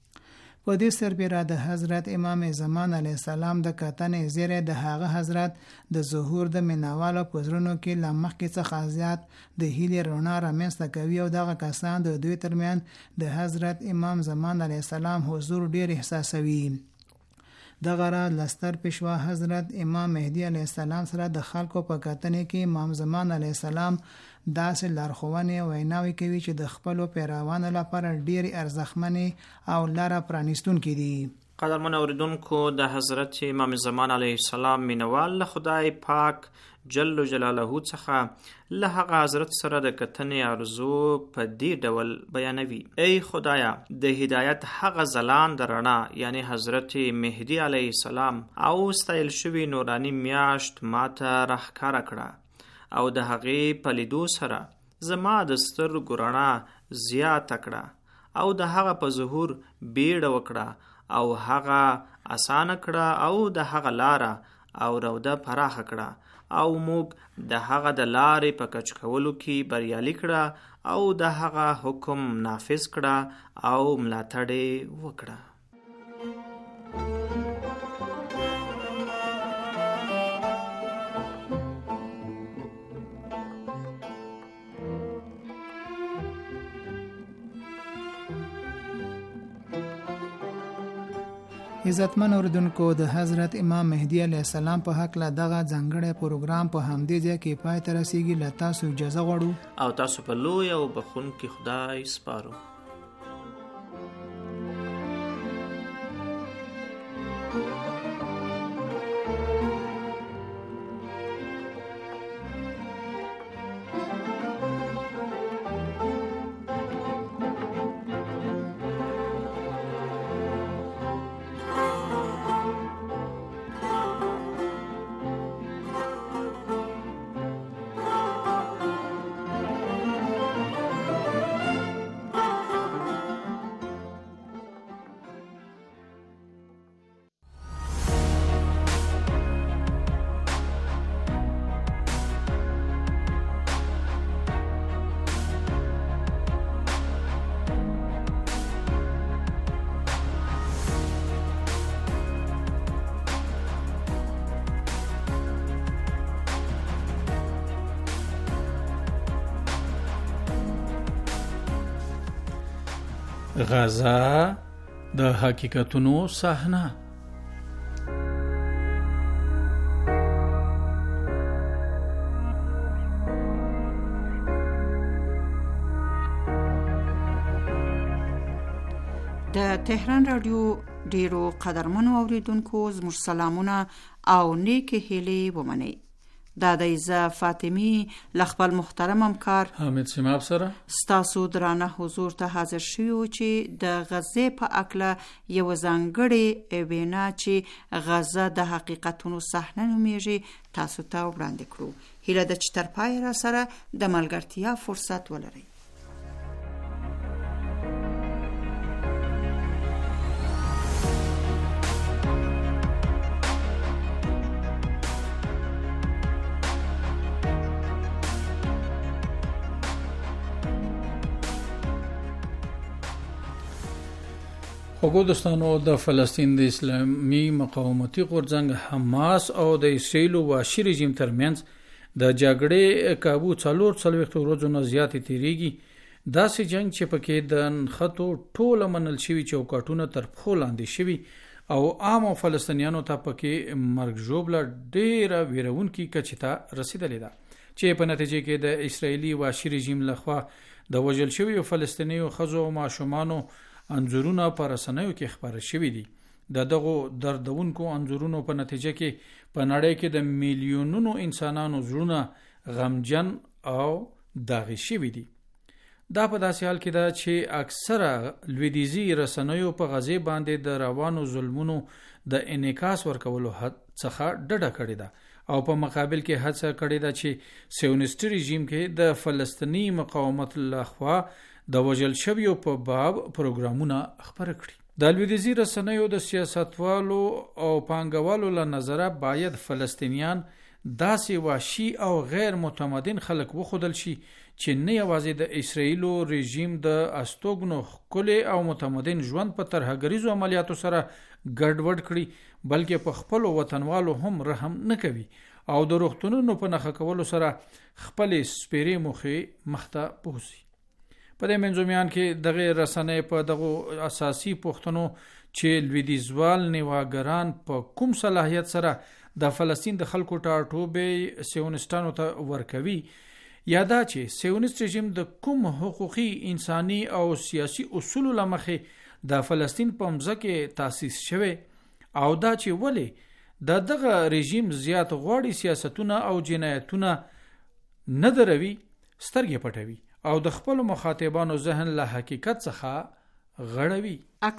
په دې سربیره د حضرت امام زمان علیه السلام د کتنې زیری د هغه حضرت د ظهور د مینوالو په زړونو کې له مخکې څخه زیات د هیلې رڼا رامنځته کوي او دغه کسان د دوی ترمنځ د حضرت امام زمان علیه السلام حضور ډیر احساسوي. دغه راز لستر پیشوا حضرت امام مهدی علیه السلام سره د خلکو په کتنې کې امام زمان علیه السلام داسې لارښوونې او ویناوې کوي چې د خپلو پیروانو لپاره ډېرې ارزښتمنې او لاره پرانیستونکې دي. قدرمن اوریدونکو د حضرت امام زمان علیه السلام مینوال له خدای پاک جل جلاله څخه له هغه حضرت سره د کتنې ارزو په دې ډول بیانوي. ای خدایا د هدایت هغه ځلان د رڼا یعنی حضرت مهدی علیه السلام او ستایل شوی نورانی میاشت ماته راښکاره کړه او د هغې په لیدو سره زما د سترګو رڼا زیاته کړه او د هغه په ظهور بیړه وکړه او هغه اسانه کړه او د هغه لاره او روده پراخه کړه او موږ د هغه د لارې په کچ کولو کې بریالي کړه او د هغه حکم نافذ کړه او ملاتړ یې وکړه. عزتمن اوریدونکو د حضرت امام مهدی علیه السلام په حق له دغه ځانګړی پروګرام په همدې ځای کې پای ته رسیږي. له تاسو اجازه غواړو او تاسو په لوی او بخښونکي خدای سپارو. غزا د حقیقتونو صحنه. د تهران رادیو ډیرو قدرمنو اوریدونکو زموږ سلامونه او نیکی هیلې ومنئ. دا د فاطمی لخپل محترم همکار حامد سیماب سره ستاسو درانه حضور ته حاضر شویو چې د غزې په اکله یو ځانګړی وینا چې غزه د حقیقتونو صحنه نومیږي تاسو ته وړاندې کړو. هیله ده چې تر پای را سره د ملګرتیا فرصت ولرئ. خوږو دوستانو، د فلسطین د اسلامي مقاومتي غورځنګ حماس او د اسرائیل وحشي رژیم ترمنځ د جګړې کابو 44 ورځو نه زیاتې تیریږي. داسې جنگ چې پکې د نښتو ټوله منل شوي چوکاټونه تر پښو لاندې شوي او عام فلسطینیانو ته پکې مرګ ژوبله ډیره ویرونکې کچې ته رسیدلې ده چې په نتیجه کې د اسرائیلي وحشي رژیم لخوا د وژل شویو فلسطینیو ښځو او ماشومانو انځورونه په رسنیو کې خبره شوي دي. د دغو دردونکو انځورونو په نتیجه کې په نړۍ کې د میلیونونو انسانانو زړونه غمجن او داغي شوي دي. دا په داسې حال کې ده چې اکثره لویدیزي رسنیو په غزې باندې د روانو ظلمونو د انعکاس ورکولو څخه ډډه کړې ده او په مقابل کې هڅه کړې ده چې سیونیسټي رژیم کې د فلسطیني مقاومت لخوا د وژل شویو په باب پروګرامونه خبره کړي. د لویدیزي رسنیو د سیاستوالو او پانګوالو له نظره باید فلسطینیان داسې وحشي او غیر متمدن خلک وښودل شي چې نه یوازې د اسرائیلو رژیم د استوګنو ښکلي او متمدن ژوند په ترهګریزو عملیاتو سره ګډوډ کړي، بلکې په خپلو وطنوالو هم رحم نه کوي او د روغتونونو په نښه کولو سره خپلې سپیرې موخې مخته بوځي. په دې منځومیان کې دغه رسنۍ په دغه اساسي پوښتنو چې لویدیځوال نیواګران په کوم صلاحیت سره د فلسطین د خلکو ټاټوبې سیونستانو ته ورکوي، یا دا چې سیونست رژیم د کوم حقوقي انساني او سیاسي اصولو لمخې د فلسطین په مځکه تاسیس شوی او دا چې ولې دغه رژیم زیات غواړي سیاستونه او جنایتونه نه دروي، سترګې پټوي او د خپل مخاطبانو ذهن له حقیقت څخه غړوي.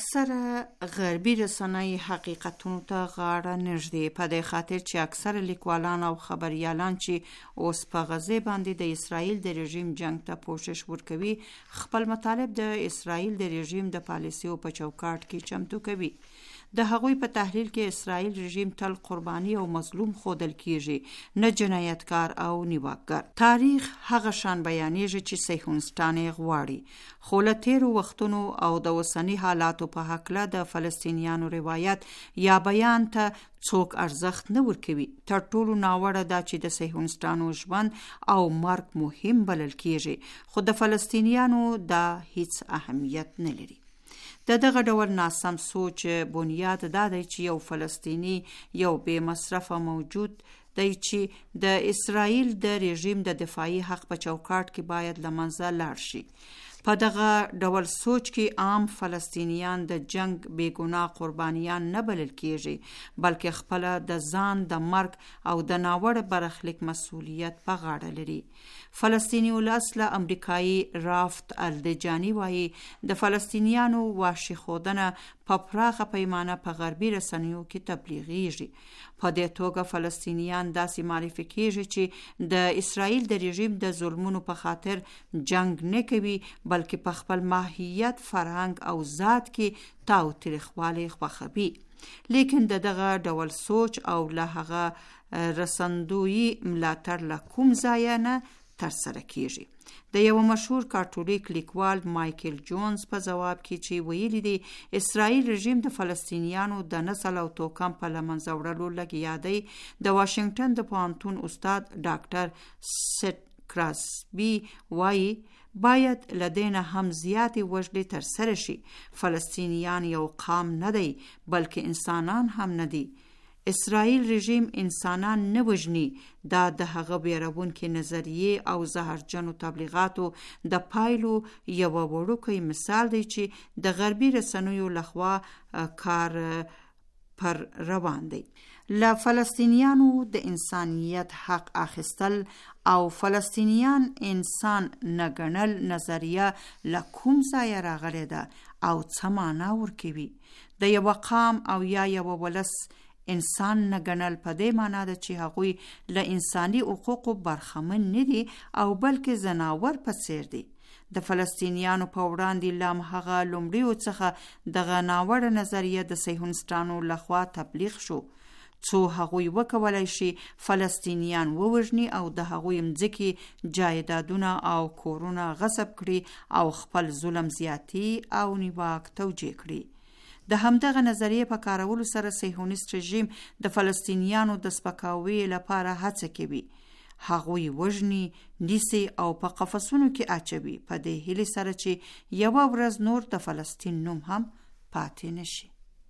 اکثره غربي رسنۍ حقیقتونو ته غاړه نږدې په دې خاطر چې اکثره لیکوالان او خبريالان چې اوس په غزې باندې د اسرائیل د رژیم جنگ ته کوشش ورکوي خپل مطالب د اسرائیل د رژیم د پالیسیو په چوکاټ کې چمتو کوي. د هغوی په تحلیل کې اسرائیل رژیم تل قرباني او مظلوم خودل کیږي، نه جنایتکار او نیواکګر. تاریخ هغه شان بیانېږي چې صهیونیستان غواړي، خو له تیرو وختونو او د اوسني حالاتو په هکله د فلسطینیانو روایت یا بیان ته څوک ارزښت نه ورکوي. تر ټولو ناوړه دا چې د صهیونیستانو ژوند او مرګ مهم بلل کیږي، خو د فلسطینیانو دا هیڅ اهمیت نه لري. د دغه ډول ناسم سوچ بنیاد دا دی چې یو فلسطینی یو بې مصرفه موجود دی چې د اسرائیل د رژیم د دفاعي حق په چوکاټ کې باید له منځه لاړ شي. په دغه ډول سوچ کې عام فلسطینیان د جنگ بې ګناه قربانیان نه بلل کیږي، بلکې خپل د ځان د مرګ او د ناوړه برخلیک مسؤلیت په غاړه لري. فلسطینی الاصل امریکایي رافت الدجانی وایي د فلسطینیانو وحشي خودنه په پراخه پیمانه په غربي رسنیو کې تبلیغیږي. په دې توګه فلسطینیان داسې معرفي کیږي چې د اسرائیل د رژیم د ظلمونو په خاطر جنگ نه کوي، بلکې په خپل ماهیت، فرهنګ او ذات کې تاو تریخوالی خوښوي. لیکن دغه ډول سوچ او له هغه رسندوی ملاتړ له کوم ځای نه تر سره کیږي. د یو مشهور کاتولیک لیکوال مایکل جونز په جواب کې چې ویلي دی اسرائیل رژیم د فلسطینیانو د نسل او توکم په لمنځه وړلو لګیا دی، د واشنگټن د پوهنتون استاد ډاکټر سټ کراسبي وایي باید لدینه هم زیاتې وژلې تر سره شي. فلسطینیان یو قام نه دی، بلکې انسانان هم نه دي. اسرائیل رژیم انسانان نه وژني دا د هغه بیرونکې نظریې او زهرجنو تبلیغاتو د پایلو یو وړوکی مثال دی چې د غربي رسنیو لخوا کار پر روان دی. له فلسطینیانو د انسانیت حق اخیستل او فلسطینیان انسان نه ګڼل نظریه له کوم ځایه راغلې ده او څه معنا ورکوي؟ د یو قام او یا یو ولس انسان نه ګڼل په دې معنا ده چې هغوی له انساني حقوقو برخمن نه دي او بلکې ځناور په څیر دي. د فلسطینیانو په وړاندې لا هغه لومړیو څخه دغه ناوړه نظریه د صهیونیستانو لخوا تبلیغ شو څو هغوی وکولای شي فلسطینیان ووژني او د هغوی مځکې، جایدادونه او کورونه غصب کړي او خپل ظلم زیاتی او نیواک توجیه کړي. د همدغه نظریې په کارولو سره صهیونیست رژیم د فلسطینیانو د سپکاوي لپاره هڅه کوي. هغوی وژني، نیسي او په قفسونو کې اچوي په دې هیله سره چې یوه ورځ نور د فلسطین نوم هم پاتې نشي.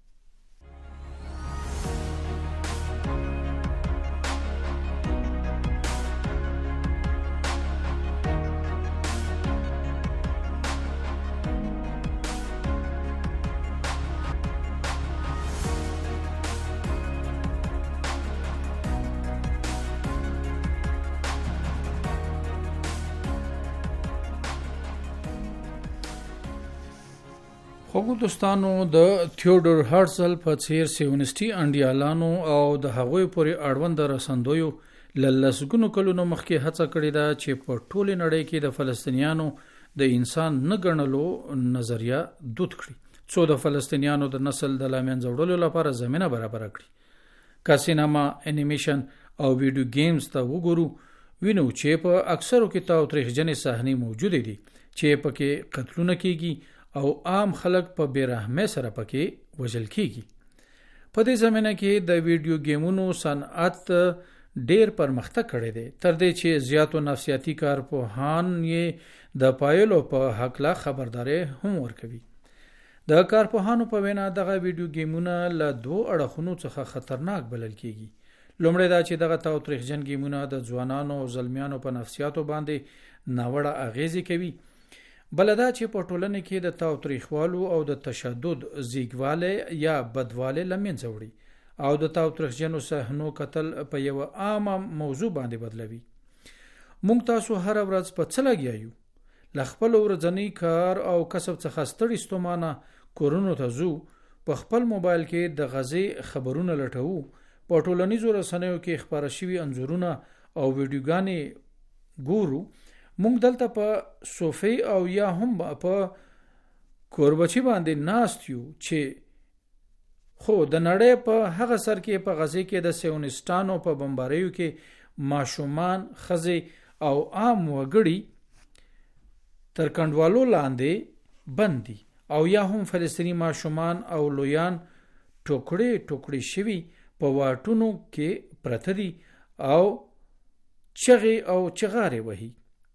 خوږو دوستانو، د تیودور هرزل په څیر سیونیستي انډیالانو او د هغوی پورې اړوند رسندویو له لسګونو کلونو مخکې هڅه کړې ده چې په ټوله نړۍ کې د فلسطینیانو د انسان نه ګڼلو نظریه دود کړي څو د فلسطینیانو د نسل د لا منځه وړلو لپاره زمینه برابر کړي. که سینما، انیمیشن او ویډیو گیمز ته وګورو وینو چې په اکثرو کې تاوتریخجنې صحنې موجود دي چې پکې قتلونه کیږي او عام خلک په بیرحمۍ سره پکې وژل کیږي. په دې زمینه کې د ویډیو گیمونو صنعت ډیر پرمختګ کړی دی تر دې چې زیاتو نفسیاتي کارپوهان یې د پایلو په حق لا خبرداري هم ورکوي. د کارپوهانو په وینا دغه ویډیو گیمونه له دوه اړخونو څخه خطرناک بلل کیږي. لومړی دا چې دغه تاوتریخجن گیمونه د ځوانانو او زلمیانو په نفسیاتو باندې ناوړه اغیزې کوي. بل دا چې په ټولنه کې د تاوتریخوالو او د تشدد زیږواله یا بدواله لمنځه وړي او د تاوتریخجنو صحنو قتل په یو عامه موضوع باندې بدلوي. موږ تاسو هر ورځ په څه لګیایو؟ ل خپل ورځنی کار او کسب څخه ستړي ستومانه کورونو ته ځو، په خپل موبایل کې د غزې خبرونه لټوو، په ټولنیزو رسنیو کې خبره شوي انځورونه او ویډیوګانې ګورو. مونږ دلته په صوفي او یا هم په کوربچی باندې ناست یو چې خو د نړۍ په هغه سر کې په غزې کې د سیونیستانو په بمباریو کې ماشومان، ښځې او عام وګړي تر کنډوالو لاندې بندي او یا هم فلسطینی ماشومان او لویان ټوکړي ټوکړي شوي په واټونو کې پرته دي او چغې او چغارې وهي.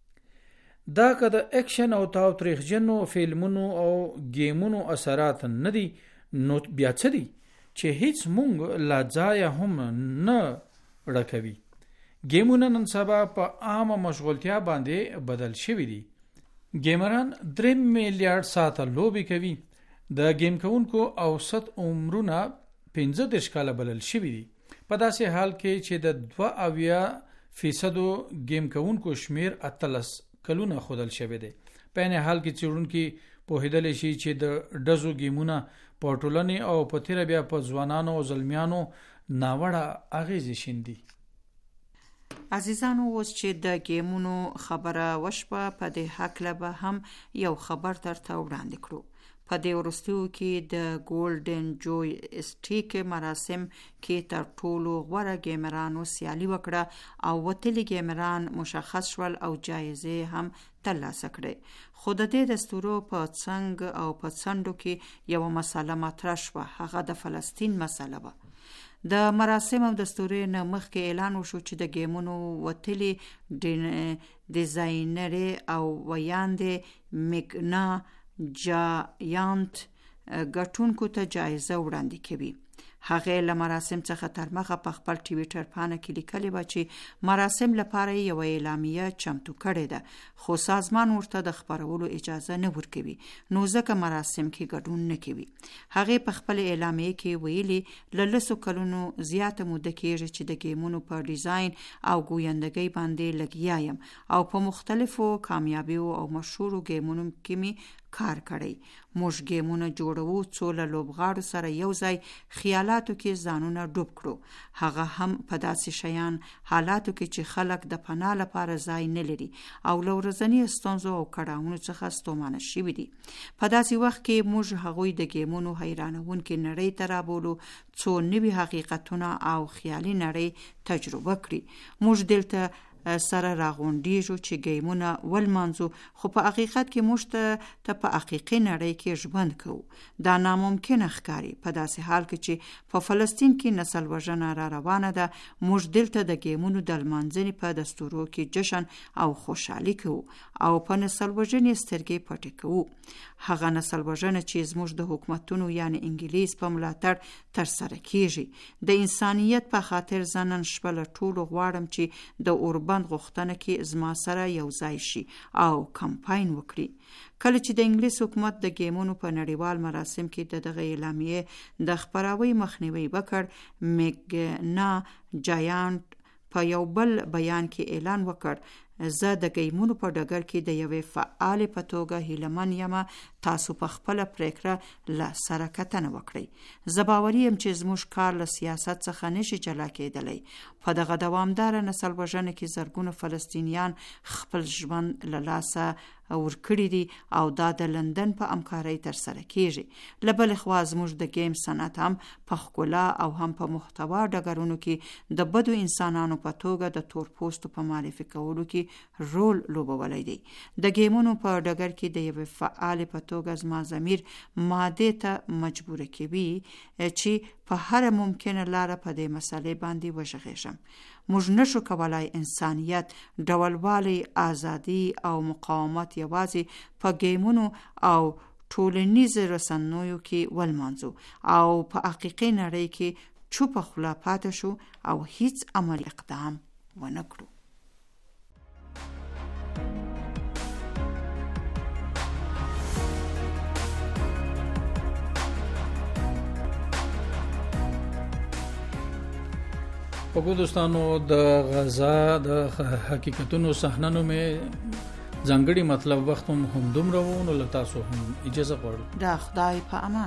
دا که د اکشن او تاوتریخجنو فلمونو او گیمونو اثرات نه دي نو بیا څه دي چې هیڅ مونږ لا ځایه هم نه ړکوي. گیمونه نن سبا په عامه مشغولتیا باندې بدل شوي دي. گیمران 3 میلیارډ ساعته لوبې کوي. د گیم کوونکو اوسط عمرونه 15 کاله بلل شوي دي. په داسې حال کې چې د 2% گیم کوونکو شمیر 13 کلونه خودل شوی دی. په نه حال کې څېړونکي پوهیدل شي چې د ډزو گیمونه په ټولنې او په تیر بیا په ځوانانو او زلمیانو ناوړه اغیزې شیندي. عزیزانو، اوس چې د گیمونو خبره وشوه په دې حق به هم یو خبر درته وړاندې کړو. په دې وروستیو کې د ګولډن جوی سټیک مراسم کې تر ټولو غوره گیمرانو سیالي وکړه او وتلي گیمران مشخص شول او جایزې هم ترلاسه کړې. خو د دې دستورو په څنګ او په څنډو کې یو مسله مطرح شوه، هغه د فلسطین مسله وه. د مراسم او دستورې نه مخکې اعلان وشو چې د گیمونو وتلي ډیزاینرې او ویاندې میګنا جایانت ګټونکو ته جایزه وړاندې کوي. هغه له مراسم څخه تر مخه په خپل ټویټر باندې کې لیکلي و چې مراسم لپاره یو اعلامیه چمتو کړې ده، خو سازمان ورته د خبرولو اجازه نه ورکوي، نو ځکه مراسم کې ګډون نه کوي. هغه په خپل اعلامیه کې ویلي له 10 کلونو زیاته موده کېږي چې د گیمونو په ډیزاین او ګویندګۍ باندې لګیا یم او په مختلفو کامیابیو او مشهورو گیمونو کې می کار کړی. موږ گیمونه جوړو څو له لوبغاړو سره یو ځای خیالاتو کې ځانونه ډوب کړو، هغه هم په داسې شیان حالاتو کې چې خلک د پناه لپاره ځای نه لري او له ورځني ستونزو او کړاوونو څخه ستومانه شوي دي. په داسې وخت کې موږ هغوی د گیمونو حیرانونکې نړۍ ته رابولو څو نوي حقیقتونه او خیالي نړۍ تجربه کړي. موږ دلته سره راغونډیږو چې گیمونه ولمانځو، خو په حقیقت کې موږ ته په حقیقي نړۍ کې ژوند کوو. دا ناممکن ښکاري په داسې حال کې چې په فلسطین کې نسل وژنه را روانه ده. موږ دلته د گیمونو د لمانځنې په دستورو کې جشن او خوشحالي کوو او په نسل وژنې سترګې پټې کوو. هغه نسل وژنه چې زموږ د حکومتونو یعنی انګلیس په ملاتړ تر سره کیږي. د انسانیت په خاطر زنن شپه له ټولو غواړم چې د اوربند غوښتنه کې زما سره یو ځای شي او کمپاین وکړي. کله چې د انګلیس حکومت د گیمونو په نړیوال مراسم کې دغه اعلامیه د خبراوي مخنیوي وکړ، میګنا جایانټ په یو بل بیان کې اعلان وکړ: زه د گیمونو په ډګر کې د یوې فعال په توګه هیلمن یم، تاسو په خپل پریکړه له سره کتنه وکړئ. زه باوري یم چې زموږ کار له سیاست څخه نشي جلا کېدلی. په دغه دوامدار نسل وژنه کې زرګونه فلسطینیان خپل ژوند له لاسه ورکړي دي او دا د لندن په همکارۍ تر سره کیږي. له بلې خوا زموږ د گیم صنعت هم په ښکلا او هم په محتوا ډګرونو کې د بدو انسانانو په توګه د تور پوستو په معرفي کولو کې رول لوبولی دی. د گیمونو په ډګر کې د یوې فعال په توګه زما ضمیر ماده ته مجبور کوي چې په هر ممکنه لاره په دې مسئله باندې وژغېږم. موږ نشو کولای انسانیت، ډولوالی، ازادي او مقاومت یوازې په گیمونو او ټولنیز رسنیو کې ولمانځو او په حقیقي نړۍ کې چوپه خوله پاتې شو او هیڅ عملی اقدام ونه کړو. په دوستانو د غزا د حقیقتونو صحنانو مې ځانګړي مطلب وخت هم دومره وو، نو له تاسو هم اجازه غواړو. د خدای په امان.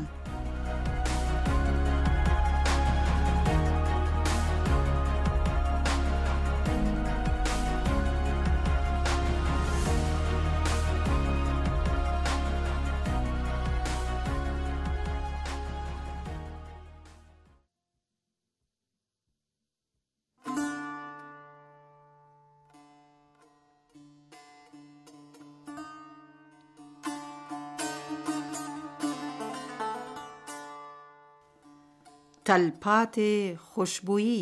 تلپاتې خوشبویی.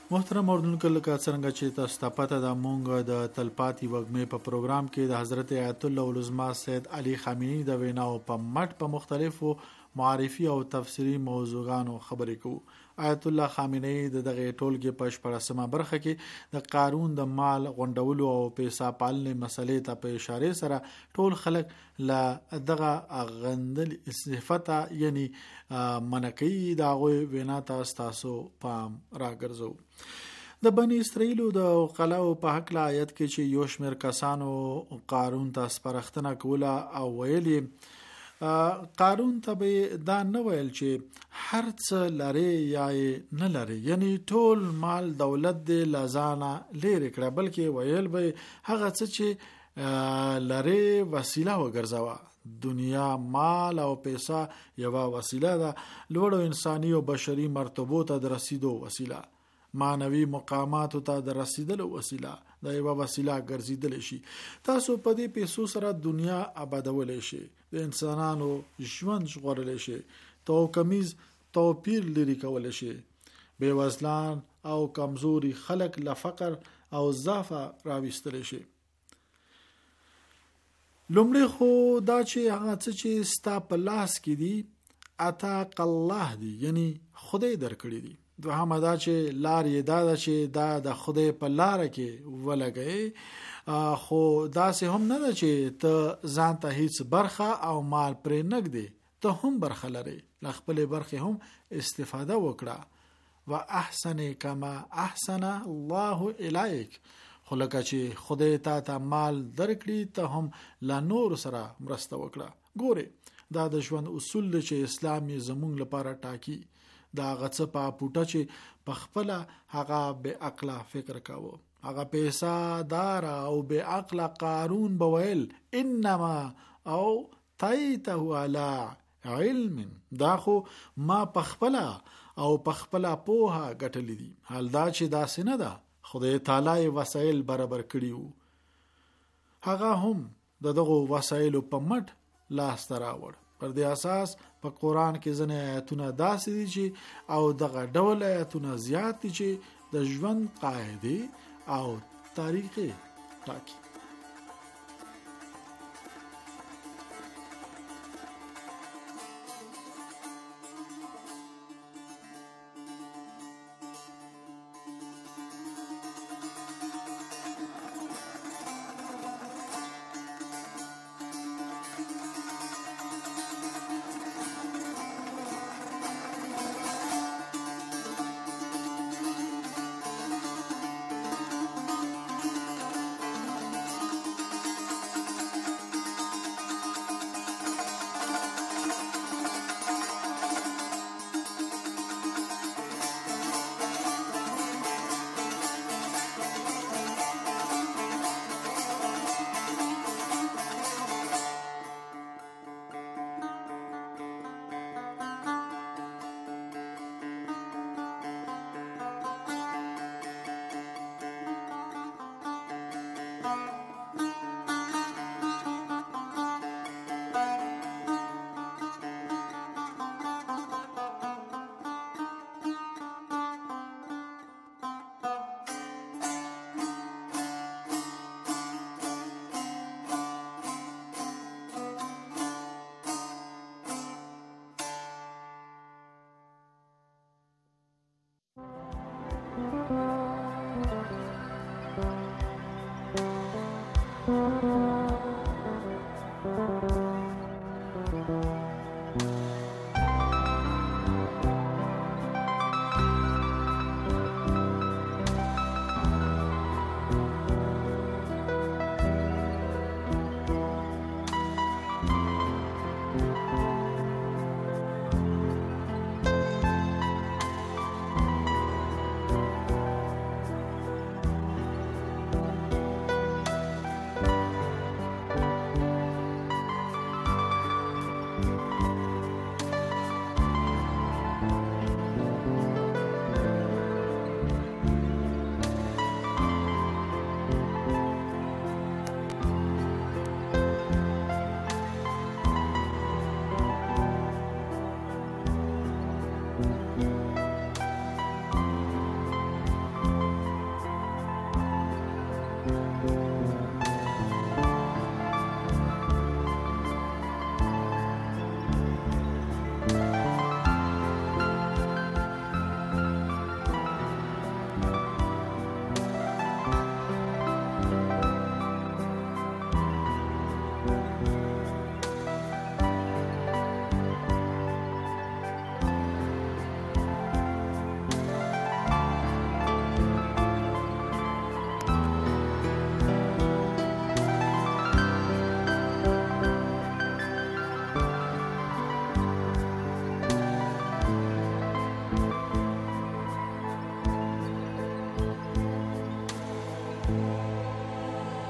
محترم اوردونکو لکه څنګه چې تاسو ته پته ده مونږ د تلپاتې وږمې په پروګرام کې د حضرت آیت الله العظما سید علي خامنه‌ای د ویناو په مټ په مختلفو معرفي او تفسیری موضوعاتو خبرې کوو. آیت الله خامنه‌ای دغه ټولګي په 14مه برخه کې د قارون د مال غونډولو او پیسې پالنې مسلې ته په اشاره سره ټول خلک لا دغه غندل صفته یعنی منکی دغه وینا تاسو پام راګرځو. د بنی اسرائیل د قلاو په حق آیت کې چې یو شمېر کسانو قارون ته سپارښتنه کوله او ویلي قارون ته به دا نه ویل چې هر څه لري یا نه لري یعنی ټول مال دولت د لزانه لري کړه بلکې ویل به هغه څه چې لري وسیله وګرځوا دنیا مال او پیسې یو وسیله ده لوړو انساني او بشري مرتبو ته د رسیدو وسیله مانوي مقامات ته د رسیدلو وسیله دا یو وسیله ګرځیدل شي. تاسو په دې پیسو سره دنیا آبادول شي د انسانانو ژوند ژغورل شي تو کمیز توپیر لري کول شي بیوزلان او کمزوري خلک له فقر او ضعف راوستل شي. لومړی خو دا چې هغه څه چې ستا په لاس کې دي اتاق الله دی یعنی خدای درکړي دي. دوهم دا چې لار یې دا چې دا د خدای په لار کې ولګي خو دا سه هم نه چې ته ځان ته هیڅ برخه او مال پرې نګدي ته هم برخه لري خپل برخه هم استفاده وکړه واحسن کما احسن الله الیک خو لکه چې خدای ته مال درکړي ته هم لا نور سره مرسته وکړه. ګوره دا د ژوند اصول چې اسلامي زمونږ لپاره ټاکي دا غڅ په پټه چې په خپل هغه به عقل فکر کاوه هغه پیسې دار او به عقل قارون بویل انما او تایته علی علم دا خو ما په خپل او په خپل پوها غټل دي حال دا چې دا سینه ده خدای تعالی وسایل برابر کړیو هغه هم دغه وسایل په مټ لاس تراوړ. پر دې اساس په قران کې ځنه آیاتونه داسې دي چې او دغه ډول آیاتونه زیات دي چې د ژوند قاعده او طریقې ټاکي.